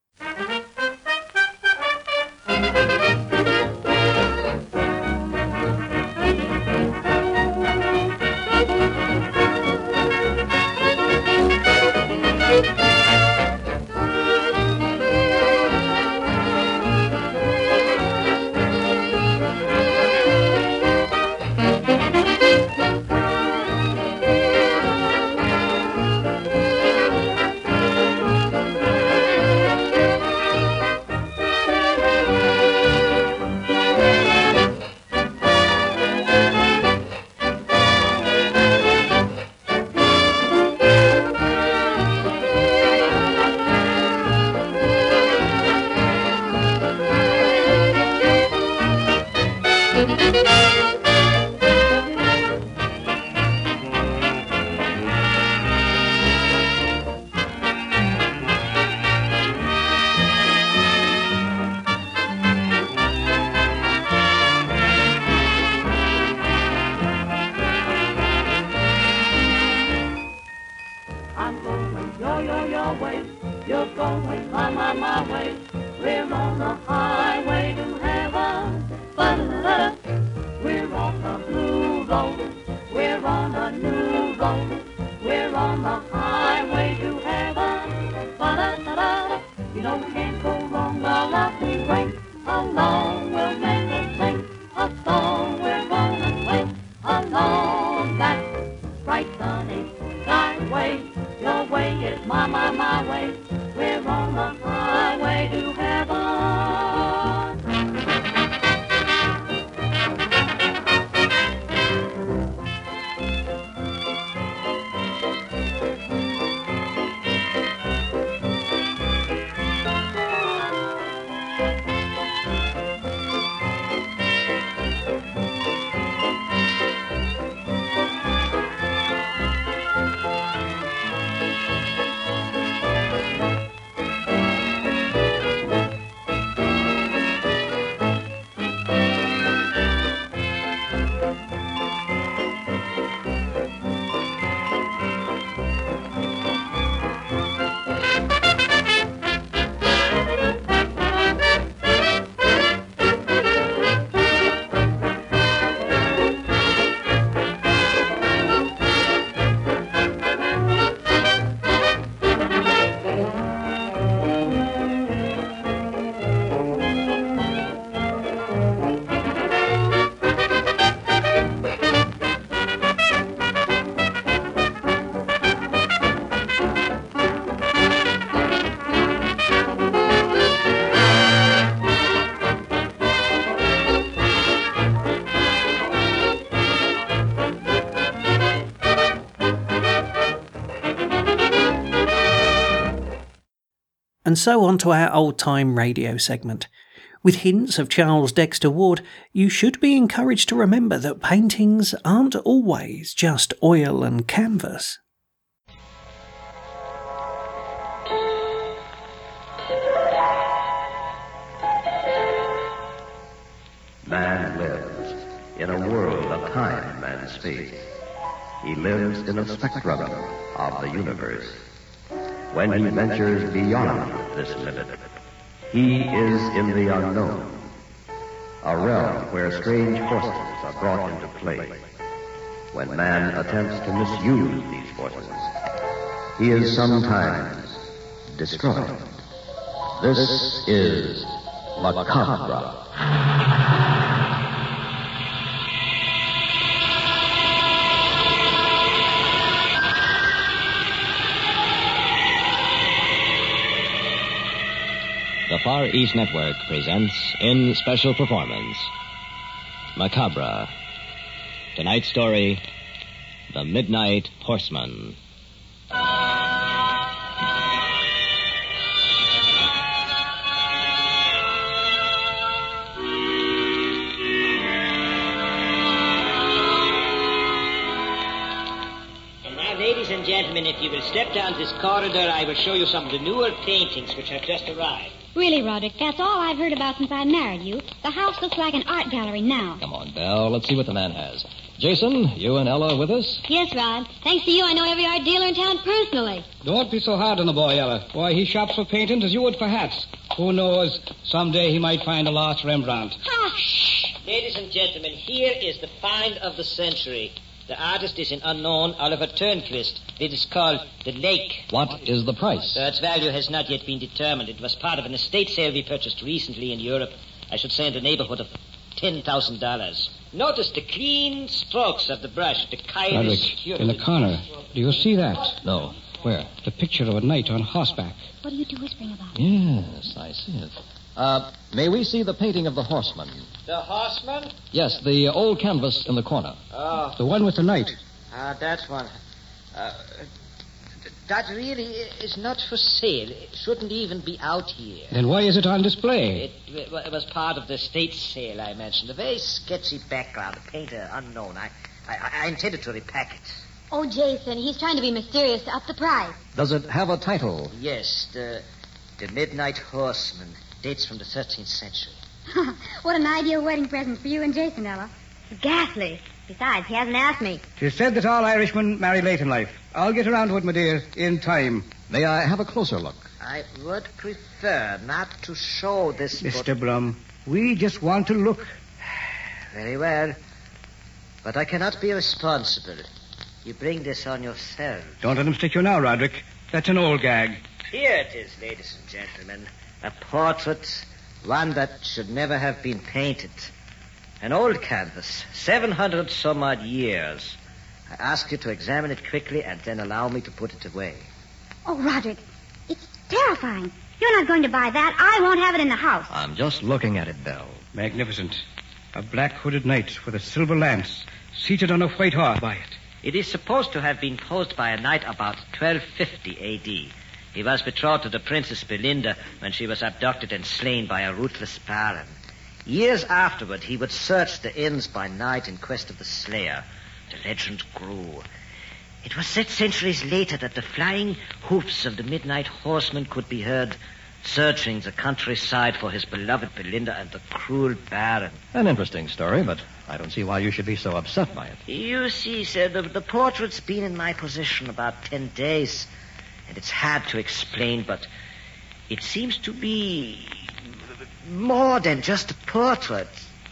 And so on to our old-time radio segment. With hints of Charles Dexter Ward, you should be encouraged to remember that paintings aren't always just oil and canvas. Man lives in a world of time and space. He lives in a spectrum of the universe. When he ventures beyond this limit, he is in the unknown, a realm where strange forces are brought into play. When man attempts to misuse these forces, he is sometimes destroyed. This is Macabre. The Far East Network presents, in special performance, Macabre. Tonight's story, The Midnight Horseman. And now, ladies Ladies and gentlemen, if you will step down this corridor, I will show you some of the newer paintings which have just arrived. Really, Roderick, that's all I've heard about since I married you. The house looks like an art gallery now. Come on, Belle. Let's see what the man has. Jason, you and Ella with us? Yes, Rod. Thanks to you, I know every art dealer in town personally. Don't be so hard on the boy, Ella. Why, he shops for paintings as you would for hats. Who knows, someday he might find a lost Rembrandt. Hush! Ladies and gentlemen, here is the find of the century. The artist is an unknown Oliver Turnquist. It is called The Lake. What is the price? Uh, its value has not yet been determined. It was part of an estate sale we purchased recently in Europe. I should say in the neighborhood of ten thousand dollars. Notice the clean strokes of the brush. The kind Roderick, in the corner. Do you see that? No. Where? The picture of a knight on horseback. What are you two whispering about? Yes, I see it. Uh, may we see the painting of the horseman? The horseman? Yes, the old canvas in the corner. Oh, The one with the knight. ah, that one. Uh, that really is not for sale. It shouldn't even be out here. Then why is it on display? It, it was part of the estate sale I mentioned. A very sketchy background, a painter unknown. I, I, I intended to repack it. Oh, Jason, he's trying to be mysterious to up the price. Does it have a title? Yes, the the Midnight Horseman. Dates from the thirteenth century. What an ideal wedding present for you and Jason, Ella. Ghastly. Besides, he hasn't asked me. Tis said that all Irishmen marry late in life. I'll get around to it, my dear, in time. May I have a closer look? I would prefer not to show this... Mister Blum, we just want to look. Very well. But I cannot be responsible. You bring this on yourself. Don't let him stick you now, Roderick. That's an old gag. Here it is, ladies and gentlemen. A portrait, one that should never have been painted. An old canvas, seven hundred some odd years. I ask you to examine it quickly and then allow me to put it away. Oh, Roderick, it's terrifying. You're not going to buy that. I won't have it in the house. I'm just looking at it, Belle. Magnificent. A black-hooded knight with a silver lance, seated on a white horse by it. It is supposed to have been posed by a knight about twelve fifty A D. He was betrothed to the Princess Belinda when she was abducted and slain by a ruthless baron. Years afterward, he would search the inns by night in quest of the slayer. The legend grew. It was said centuries later that the flying hoofs of the Midnight Horseman could be heard searching the countryside for his beloved Belinda and the cruel baron. An interesting story, but I don't see why you should be so upset by it. You see, sir, the, the portrait's been in my possession about ten days, and it's hard to explain, but it seems to be more than just a portrait.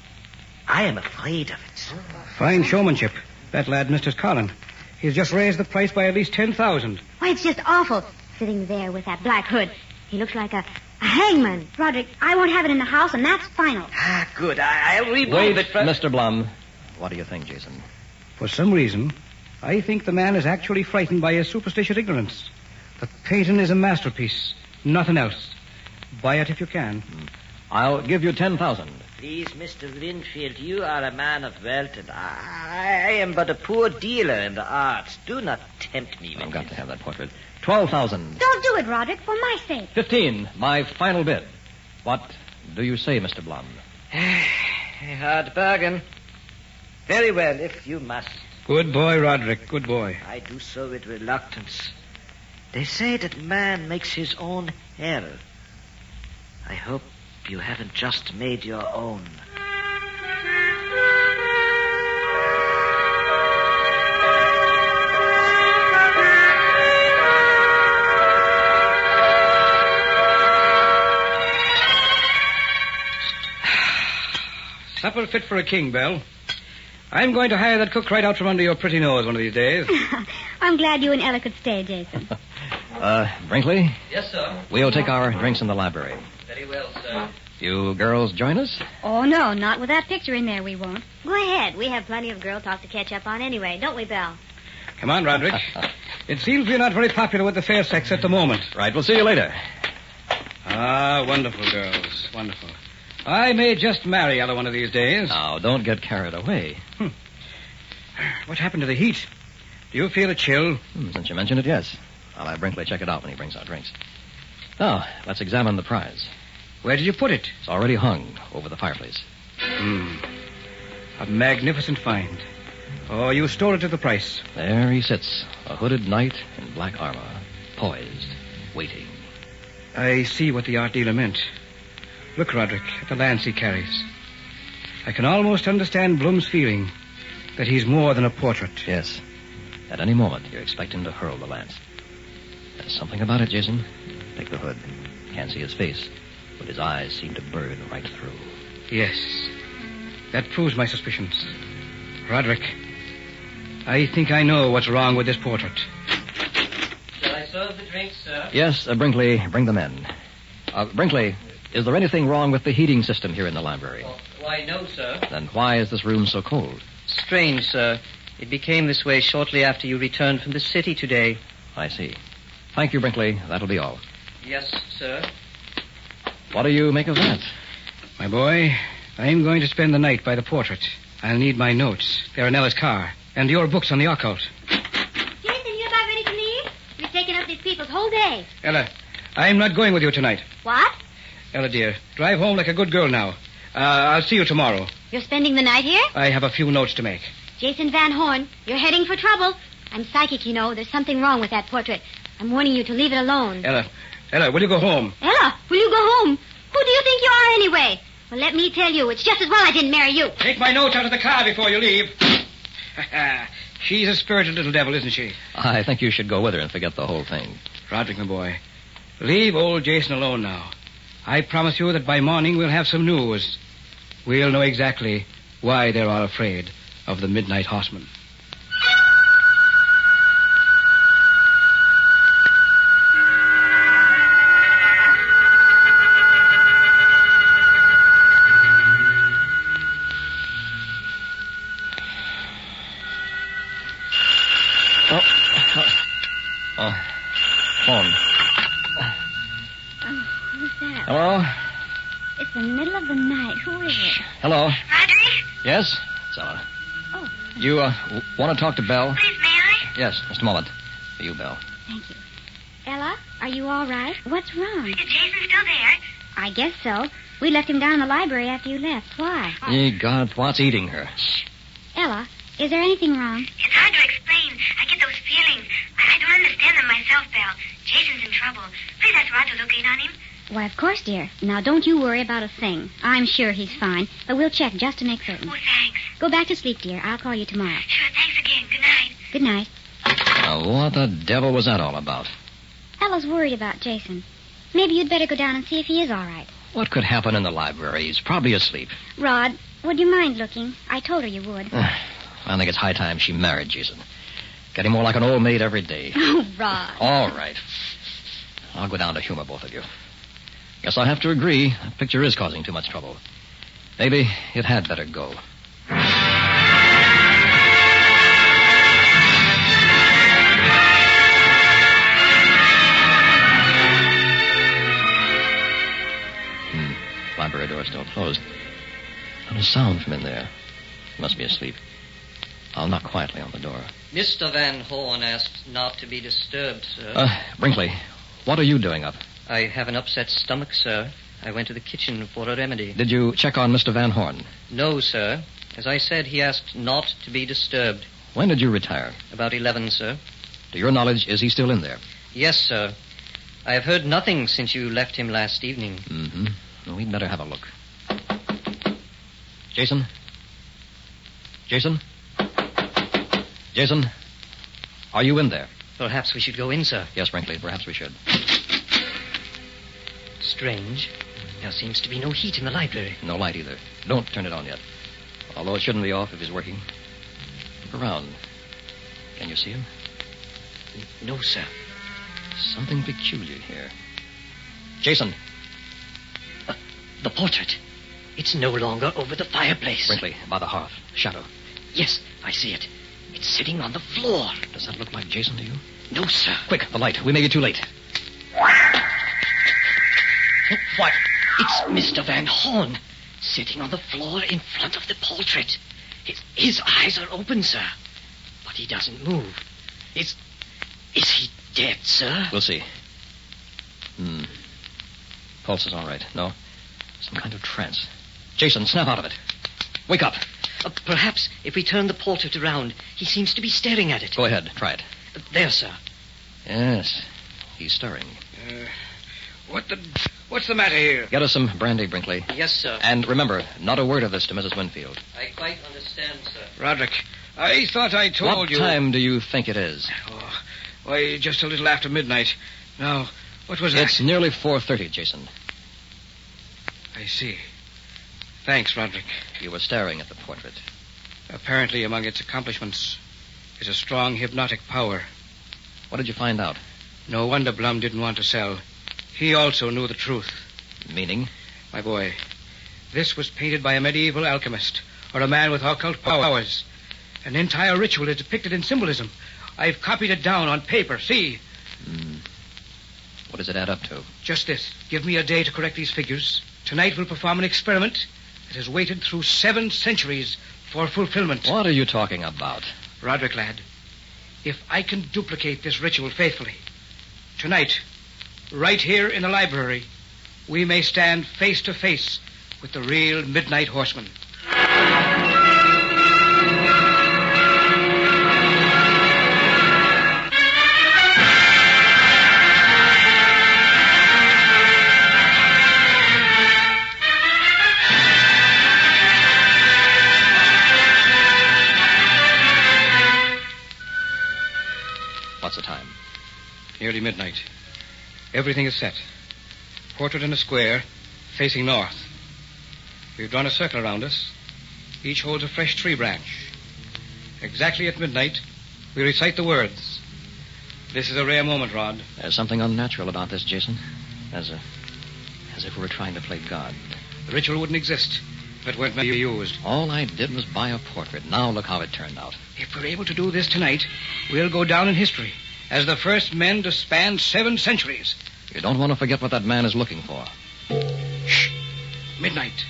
I am afraid of it. Fine showmanship. That lad, Mister Collin. He's just raised the price by at least ten thousand. Why, it's just awful. Sitting there with that black hood. He looks like a, a hangman. Roderick, I won't have it in the house, and that's final. Ah, good. I, I'll remove Wait, it from... Mister Blum. What do you think, Jason? For some reason, I think the man is actually frightened by his superstitious ignorance. The painting is a masterpiece. Nothing else. Buy it if you can. I'll give you ten thousand. Please, Mister Linfield, you are a man of wealth, and I, I am but a poor dealer in the arts. Do not tempt me with I've got it. to have that portrait. Twelve thousand. Don't do it, Roderick, for my sake. Fifteen. My final bid. What do you say, Mister Blum? A hard bargain. Very well, if you must. Good boy, Roderick. Good boy. I do so with reluctance. They say that man makes his own hell. I hope you haven't just made your own. Supper fit for a king, Belle. I'm going to hire that cook right out from under your pretty nose one of these days. I'm glad you and Ella could stay, Jason. Uh, Brinkley? Yes, sir. We'll take our drinks in the library. Very well, sir. You girls join us? Oh, no, not with that picture in there, we won't. Go ahead. We have plenty of girl talk to catch up on anyway, don't we, Belle? Come on, Roderick. It seems we're not very popular with the fair sex at the moment. Right, we'll see you later. Ah, wonderful girls. Wonderful. I may just marry Ella one of these days. Now, don't get carried away. Hmm. What happened to the heat? Do you feel a chill? Hmm, since you mentioned it, yes. I'll have Brinkley check it out when he brings our drinks. Now, let's examine the prize. Where did you put it? It's already hung over the fireplace. Hmm. A magnificent find. Oh, you stole it at the price. There he sits, A hooded knight in black armor, poised, waiting. I see what the art dealer meant. Look, Roderick, at the lance he carries. I can almost understand Bloom's feeling that he's more than a portrait. Yes. At any moment, you expect him to hurl the lance. There's something about it, Jason. Take the hood. Can't see his face, but his eyes seem to burn right through. Yes. That proves my suspicions. Roderick, I think I know what's wrong with this portrait. Shall I serve the drinks, sir? Yes, uh, Brinkley, bring them in. Uh, Brinkley, is there anything wrong with the heating system here in the library? Oh, why, no, sir. Then why is this room so cold? Strange, sir. It became this way shortly after you returned from the city today. I see. Thank you, Brinkley. That'll be all. Yes, sir. What do you make of that? My boy, I'm going to spend the night by the portrait. I'll need my notes. They're in Ella's car. And your books on the occult. Jason, you about ready to leave? We've taken up these people's whole day. Ella, I'm not going with you tonight. What? Ella, dear, drive home like a good girl now. Uh, I'll see you tomorrow. You're spending the night here? I have a few notes to make. Jason Van Horn, you're heading for trouble. I'm psychic, you know. There's something wrong with that portrait. I'm warning you to leave it alone. Ella, Ella, will you go home? Ella, will you go home? Who do you think you are anyway? Well, let me tell you, it's just as well I didn't marry you. Take my notes out of the car before you leave. She's a spirited little devil, isn't she? I think you should go with her and forget the whole thing. Roderick, my boy, leave old Jason alone now. I promise you that by morning we'll have some news. We'll know exactly why they're all afraid of the Midnight Horseman. Oh, oh, phone. Oh, who's that? Hello? It's the middle of the night. Who is it? Hello? Roderick? Yes? It's Ella. Oh, You, uh, w- want to talk to Belle? Please, may I? Yes, just a moment. For you, Belle. thank you. Ella, are you all right? What's wrong? Is Jason still there? I guess so. We left him down in the library after you left. Why? Ye God, what's eating her? Ella, is there anything wrong? It's hard to explain. I get those feelings. I, I don't understand them myself, Belle. Jason's in trouble. Please ask Rod to look in on him. Why, of course, dear. Now, don't you worry about a thing. I'm sure he's fine, but we'll check just to make certain. Oh, thanks. Go back to sleep, dear. I'll call you tomorrow. Sure, thanks again. Good night. Good night. Now, what the devil was that all about? Ella's worried about Jason. Maybe you'd better go down and see if he is all right. What could happen in the library? He's probably asleep. Rod, would you mind looking? I told her you would. I think it's high time she married Jason. Getting more like an old maid every day. Oh, Rod. All right. I'll go down to humor both of you. Guess I'll have to agree. The picture is causing too much trouble. Maybe it had better go. Hmm. Library door still closed. Not a sound from in there. He must be asleep. I'll knock quietly on the door. Mister Van Horn asked not to be disturbed, sir. Uh, Brinkley, what are you doing up? I have an upset stomach, sir. I went to the kitchen for a remedy. Did you check on Mister Van Horn? No, sir. As I said, he asked not to be disturbed. When did you retire? About eleven, sir. To your knowledge, is he still in there? Yes, sir. I have heard nothing since you left him last evening. Mm-hmm. Well, we'd better have a look. Jason? Jason? Jason? Are you in there? Perhaps we should go in, sir. Yes, Brinkley, perhaps we should. Strange. There seems to be no heat in the library. No light either. Don't turn it on yet. Although it shouldn't be off if he's working. Look around. Can you see him? No, sir. Something peculiar here. Jason! Uh, the portrait. It's no longer over the fireplace. Brinkley, by the hearth. Shadow. Yes, I see it. It's sitting on the floor. Does that look like Jason to you? No, sir. Quick, the light. We may be too late. What? It's Mister Van Horn, sitting on the floor in front of the portrait. His, his eyes are open, sir. But he doesn't move. Is, is he dead, sir? We'll see. Hmm. Pulse is all right. No? Some kind of trance. Jason, snap out of it. Wake up. Uh, perhaps if we turn the portrait around, he seems to be staring at it. Go ahead. Try it. There, sir. Yes. He's stirring. Uh, what the... What's the matter here? Get us some brandy, Brinkley. Yes, sir. And remember, not a word of this to Missus Winfield. I quite understand, sir. Roderick, I thought I told what you... What time do you think it is? Oh, why, just a little after midnight. Now, what was that? It's nearly four thirty, Jason. I see. Thanks, Roderick. You were staring at the portrait. Apparently, among its accomplishments is a strong hypnotic power. What did you find out? No wonder Blum didn't want to sell. He also knew the truth. Meaning? My boy, this was painted by a medieval alchemist, or a man with occult powers. An entire ritual is depicted in symbolism. I've copied it down on paper, see? Hmm. What does it add up to? Just this. Give me a day to correct these figures. Tonight we'll perform an experiment that has waited through seven centuries for fulfillment. What are you talking about? Roderick, lad, if I can duplicate this ritual faithfully, tonight, right here in the library, we may stand face to face with the real Midnight Horseman. What's the time? Nearly midnight. Everything is set. Portrait in a square, facing north. We've drawn a circle around us. Each holds a fresh tree branch. Exactly at midnight, we recite the words. This is a rare moment, Rod. There's something unnatural about this, Jason. As a, as if we were trying to play God. The ritual wouldn't exist if it weren't meant to be used. All I did was buy a portrait. Now look how it turned out. If we're able to do this tonight, we'll go down in history as the first men to span seven centuries. You don't want to forget what that man is looking for. Shh. Midnight.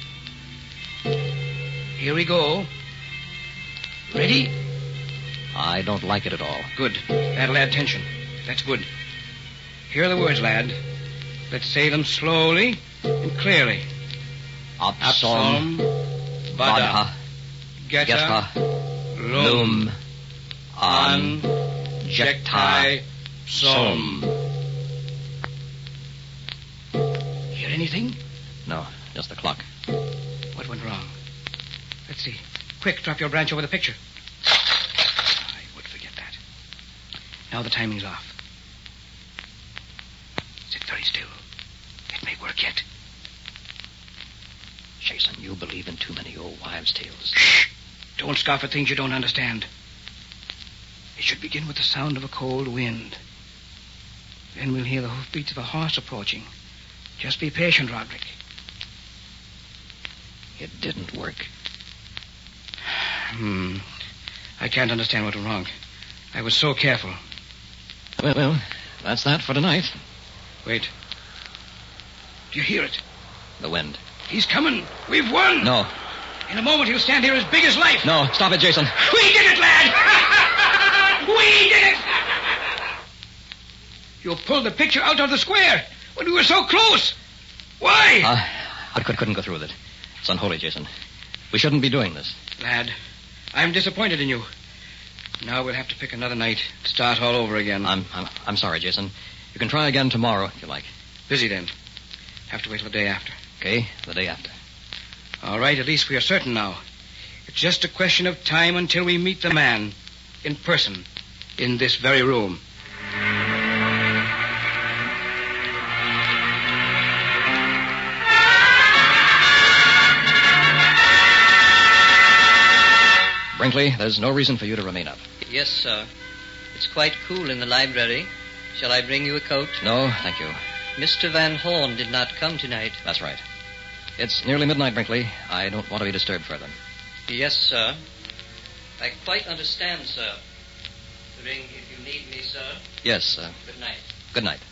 Here we go. Ready? I don't like it at all. Good. That'll add tension. That's good. Here are the words, lad. Let's say them slowly and clearly. Absom, Vada, Geta, Geta, Lum, Lum, An, Jectai, Som. Hear anything? No, just the clock. What went wrong? Let's see. Quick, drop your branch over the picture. I would forget that. Now the timing's off. Sit very still. It may work yet. Jason, you believe in too many old wives' tales. Shh! Don't scoff at things you don't understand. It should begin with the sound of a cold wind. Then we'll hear the hoofbeats of a horse approaching. Just be patient, Roderick. It didn't work. Hmm. I can't understand what went wrong. I was so careful. Well, well, that's that for tonight. Wait. Do you hear it? The wind. He's coming. We've won. No. In a moment, he'll stand here as big as life. No, stop it, Jason. We did it, lad! We did it! You pulled the picture out of the square when we were so close. Why? Uh, I could, couldn't go through with it. It's unholy, Jason. We shouldn't be doing this. Lad, I'm disappointed in you. Now we'll have to pick another night, start all over again. I'm, I'm, I'm sorry, Jason. You can try again tomorrow, if you like. Busy then. Have to wait till the day after. Okay, the day after. All right, at least we are certain now. It's just a question of time until we meet the man in person in this very room. Brinkley, there's no reason for you to remain up. Yes, sir. It's quite cool in the library. Shall I bring you a coat? No, thank you. Mister Van Horn did not come tonight. That's right. It's nearly midnight, Brinkley. I don't want to be disturbed further. Yes, sir. I quite understand, sir. Ring if you need me, sir. Yes, uh... Good night. Good night.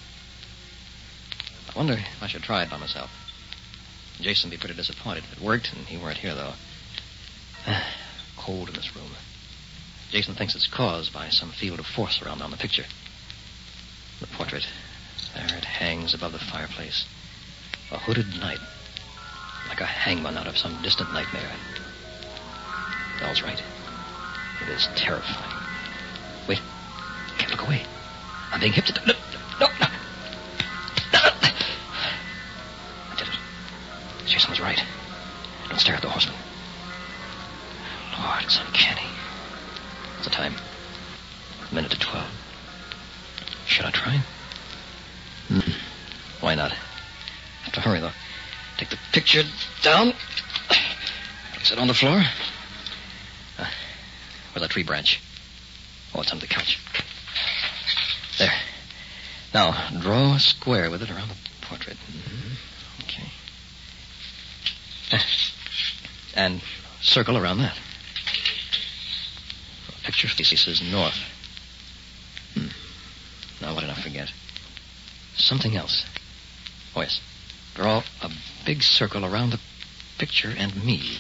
I wonder if I should try it by myself. Jason'd be pretty disappointed if it worked, and he weren't here, though. Cold in this room. Jason thinks it's caused by some field of force around on the picture. The portrait. There it hangs above the fireplace. A hooded knight. Like a hangman out of some distant nightmare. Bell's right. It is terrifying. Wait. Can't look away. I'm being hypnotized. No, no, no. no. I did it. Jason was right. Don't stare at the horseman. Lord, it's uncanny. What's the time? A minute to twelve. Should I try? Hmm. Why not? Have to hurry, though. Take the picture down. Place it on the floor. Uh, where's that tree branch? Oh, it's under the couch. There. Now, draw a square with it around the portrait. Mm-hmm. Okay. Uh, and circle around that. The picture faces north. Hmm. Now, what did I forget? Something else. Oh, yes. Draw a big circle around the picture and me.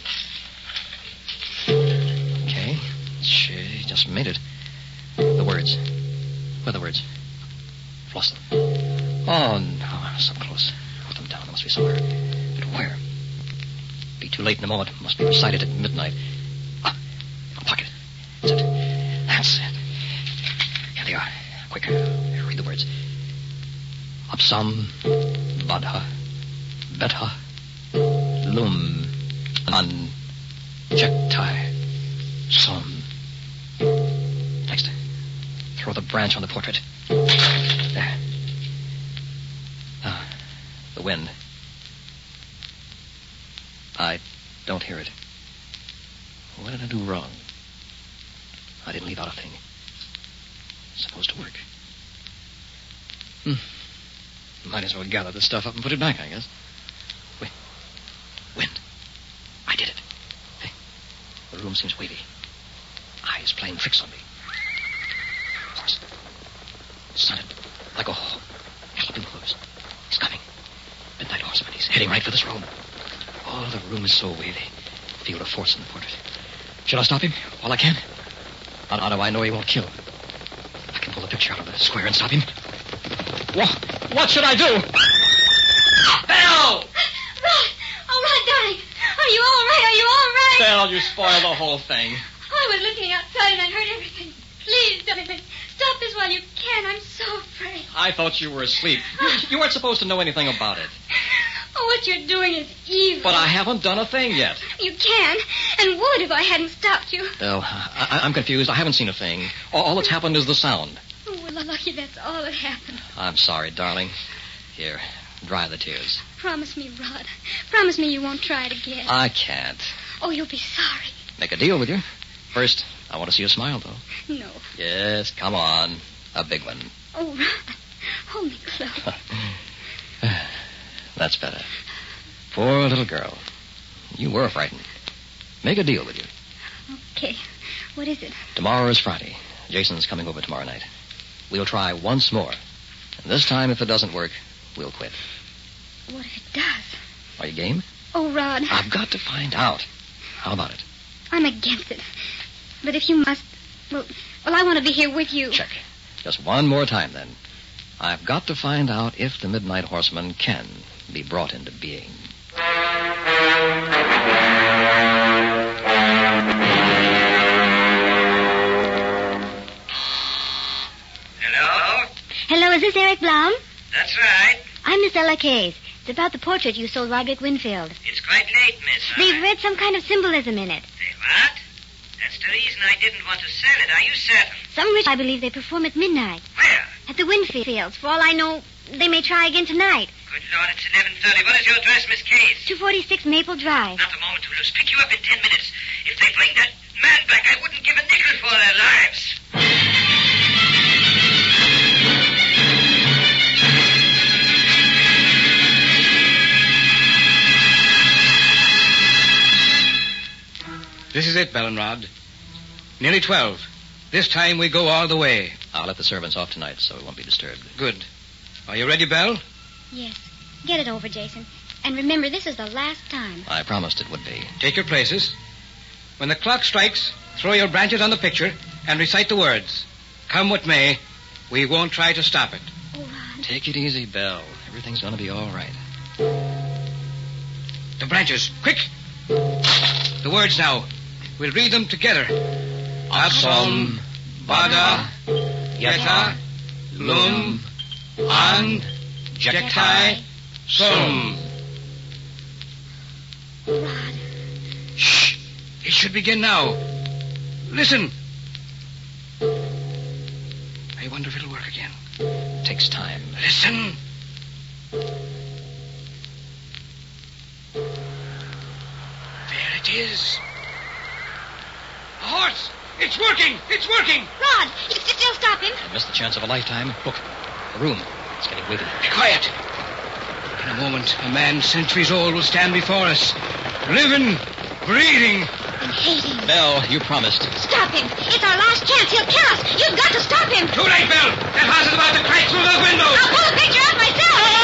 Okay. She just made it. The words. Where are the words? Floss them. Oh, no, I was so close. Wrote them down. They must be somewhere. But where? Be too late in the moment. Must be recited at midnight. Ah, my pocket. That's it. That's it. Here they are. Quick. Read the words. Apsam Badha Betha Lum An Jektai Som. Next. Throw the branch on the portrait. There. Ah, the wind. I don't hear it. What did I do wrong? I didn't leave out a thing. It's supposed to work. Hmm. Might as well gather the stuff up and put it back, I guess. Wait. Wind. I did it. Hey. The room seems wavy. Eyes playing tricks on me. Horse. It sounded like a ho- galloping hooves. He's coming. Midnight horseman. He's heading right for this room. Oh, the room is so wavy. Feel the force in the portrait. Shall I stop him while I can? How, how do I know he won't kill? I can pull the picture out of the square and stop him. What? What should I do? Belle! Rod! Oh, Rod, darling. Are you all right? Are you all right? Belle, you spoiled the whole thing. I was looking outside and I heard everything. Please, darling, stop this while you can. I'm so afraid. I thought you were asleep. You, you weren't supposed to know anything about it. Oh, what you're doing is evil. But I haven't done a thing yet. You can, and would if I hadn't stopped you. Belle, I, I'm confused. I haven't seen a thing. All, all that's happened is the sound. Oh, we're lucky that's all that happened. I'm sorry, darling. Here, dry the tears. Promise me, Rod. Promise me you won't try it again. I can't. Oh, you'll be sorry. Make a deal with you. First, I want to see you smile, though. No. Yes, come on. A big one. Oh, Rod. Hold me close. That's better. Poor little girl. You were frightened. Make a deal with you. Okay. What is it? Tomorrow is Friday. Jason's coming over tomorrow night. We'll try once more. And this time, if it doesn't work, we'll quit. What if it does? Are you game? Oh, Rod. I've got to find out. How about it? I'm against it. But if you must... Well, well, I want to be here with you. Check. Just one more time, then. I've got to find out if the Midnight Horseman can be brought into being. Hello? Hello, is this Eric Blum? That's right. I'm Miss Ella Case. It's about the portrait you sold Roderick Winfield. It's quite late, miss. They've read some kind of symbolism in it. Say what? That's the reason I didn't want to sell it. Are you certain? Some rich, I believe they perform at midnight. Where? At the Winfields. For all I know, they may try again tonight. Good Lord, it's eleven thirty. What is your address, Miss Case? two forty-six Maple Drive. Not a moment to lose. Pick you up in ten minutes. If they bring that man back, I wouldn't give a nickel for their lives. This is it, Bellenrod. Nearly twelve. This time we go all the way. I'll let the servants off tonight so it won't be disturbed. Good. Are you ready, Belle? Yes. Get it over, Jason. And remember, this is the last time. I promised it would be. Take your places. When the clock strikes, throw your branches on the picture and recite the words. Come what may, we won't try to stop it. Oh, Rod. Take it easy, Belle. Everything's going to be all right. The branches, quick! The words now. We'll read them together. Apsam Bada Yeta, Lum, An, Jektai, Sum. Rod. Shh! It should begin now. Listen. I wonder if it'll work again. Takes time. Listen. There it is. A horse. It's working. It's working. Rod, you can still stop him. I missed the chance of a lifetime. Look, the room. It's getting weighted. Be quiet. In a moment, a man centuries old will stand before us. Living, breathing. And hating. Belle, you promised. Stop him. It's our last chance. He'll kill us. You've got to stop him. Too late, Belle. That house is about to crack through those windows. I'll pull a picture out myself.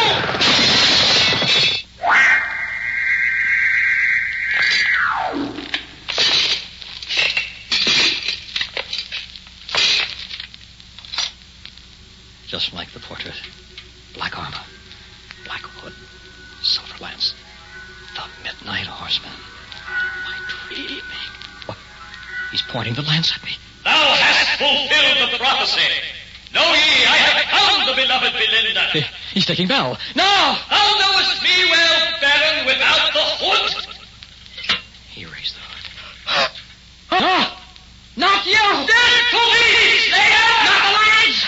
Just like the portrait. Black armor, black hood, silver lance. The Midnight Horseman. My dreaming. What? He's pointing the lance at me. Thou hast fulfilled the prophecy. Know ye, I have found the beloved Belinda. He, he's taking Belle. No! Thou knowest me well, Baron, without the hood. He raised the hood. No! Not you! Dead police! They have not the lance!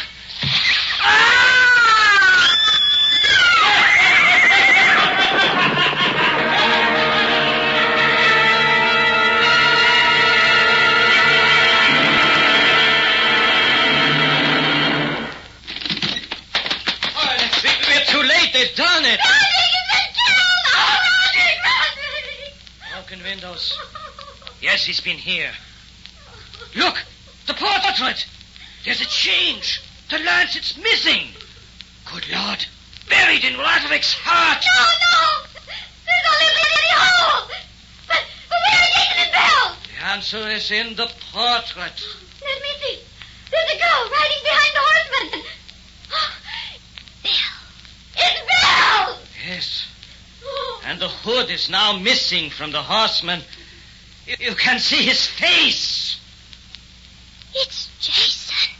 They've done it. Roderick has been killed. Oh, Roderick, Roderick. Broken windows. Yes, he's been here. Look, the portrait. There's a change. The lance, it's missing. Good Lord. Buried in Roderick's heart. No, no. There's only a little hole. But, but where are Jason and Belle? The answer is in the portrait. Let me see. There's a girl riding behind the horseman. Belle. It's Belle! Yes. And the hood is now missing from the horseman. You, you can see his face. It's Jason.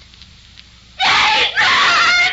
Jason!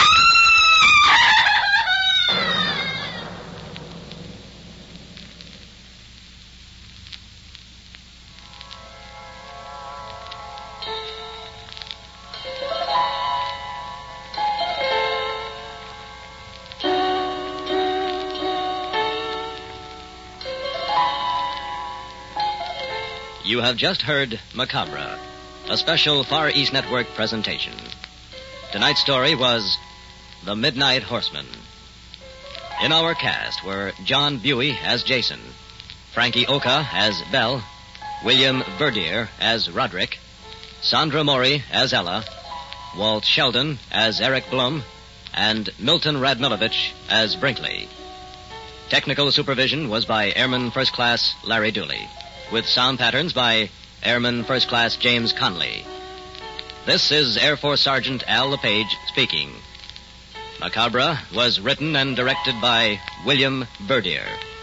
You have just heard Macabre, a special Far East Network presentation. Tonight's story was The Midnight Horseman. In our cast were John Buey as Jason, Frankie Oka as Belle, William Verdier as Roderick, Sandra Mori as Ella, Walt Sheldon as Eric Blum, and Milton Radmilovich as Brinkley. Technical supervision was by Airman First Class Larry Dooley, with sound patterns by Airman First Class James Conley. This is Air Force Sergeant Al LePage speaking. Macabre was written and directed by William Verdier.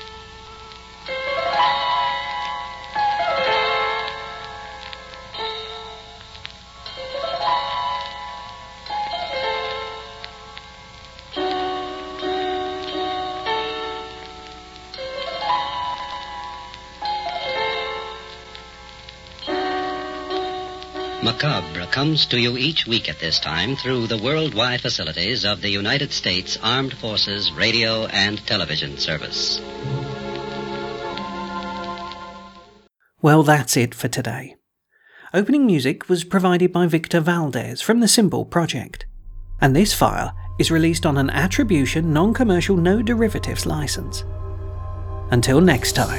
Macabre comes to you each week at this time through the worldwide facilities of the United States Armed Forces Radio and Television Service. Well, that's it for today. Opening music was provided by Victor Valdez from the Symbol Project, and this file is released on an attribution, non-commercial, no derivatives license. Until next time.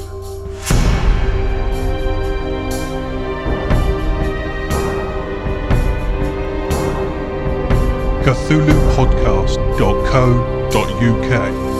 Cthulhu Podcast dot co dot U K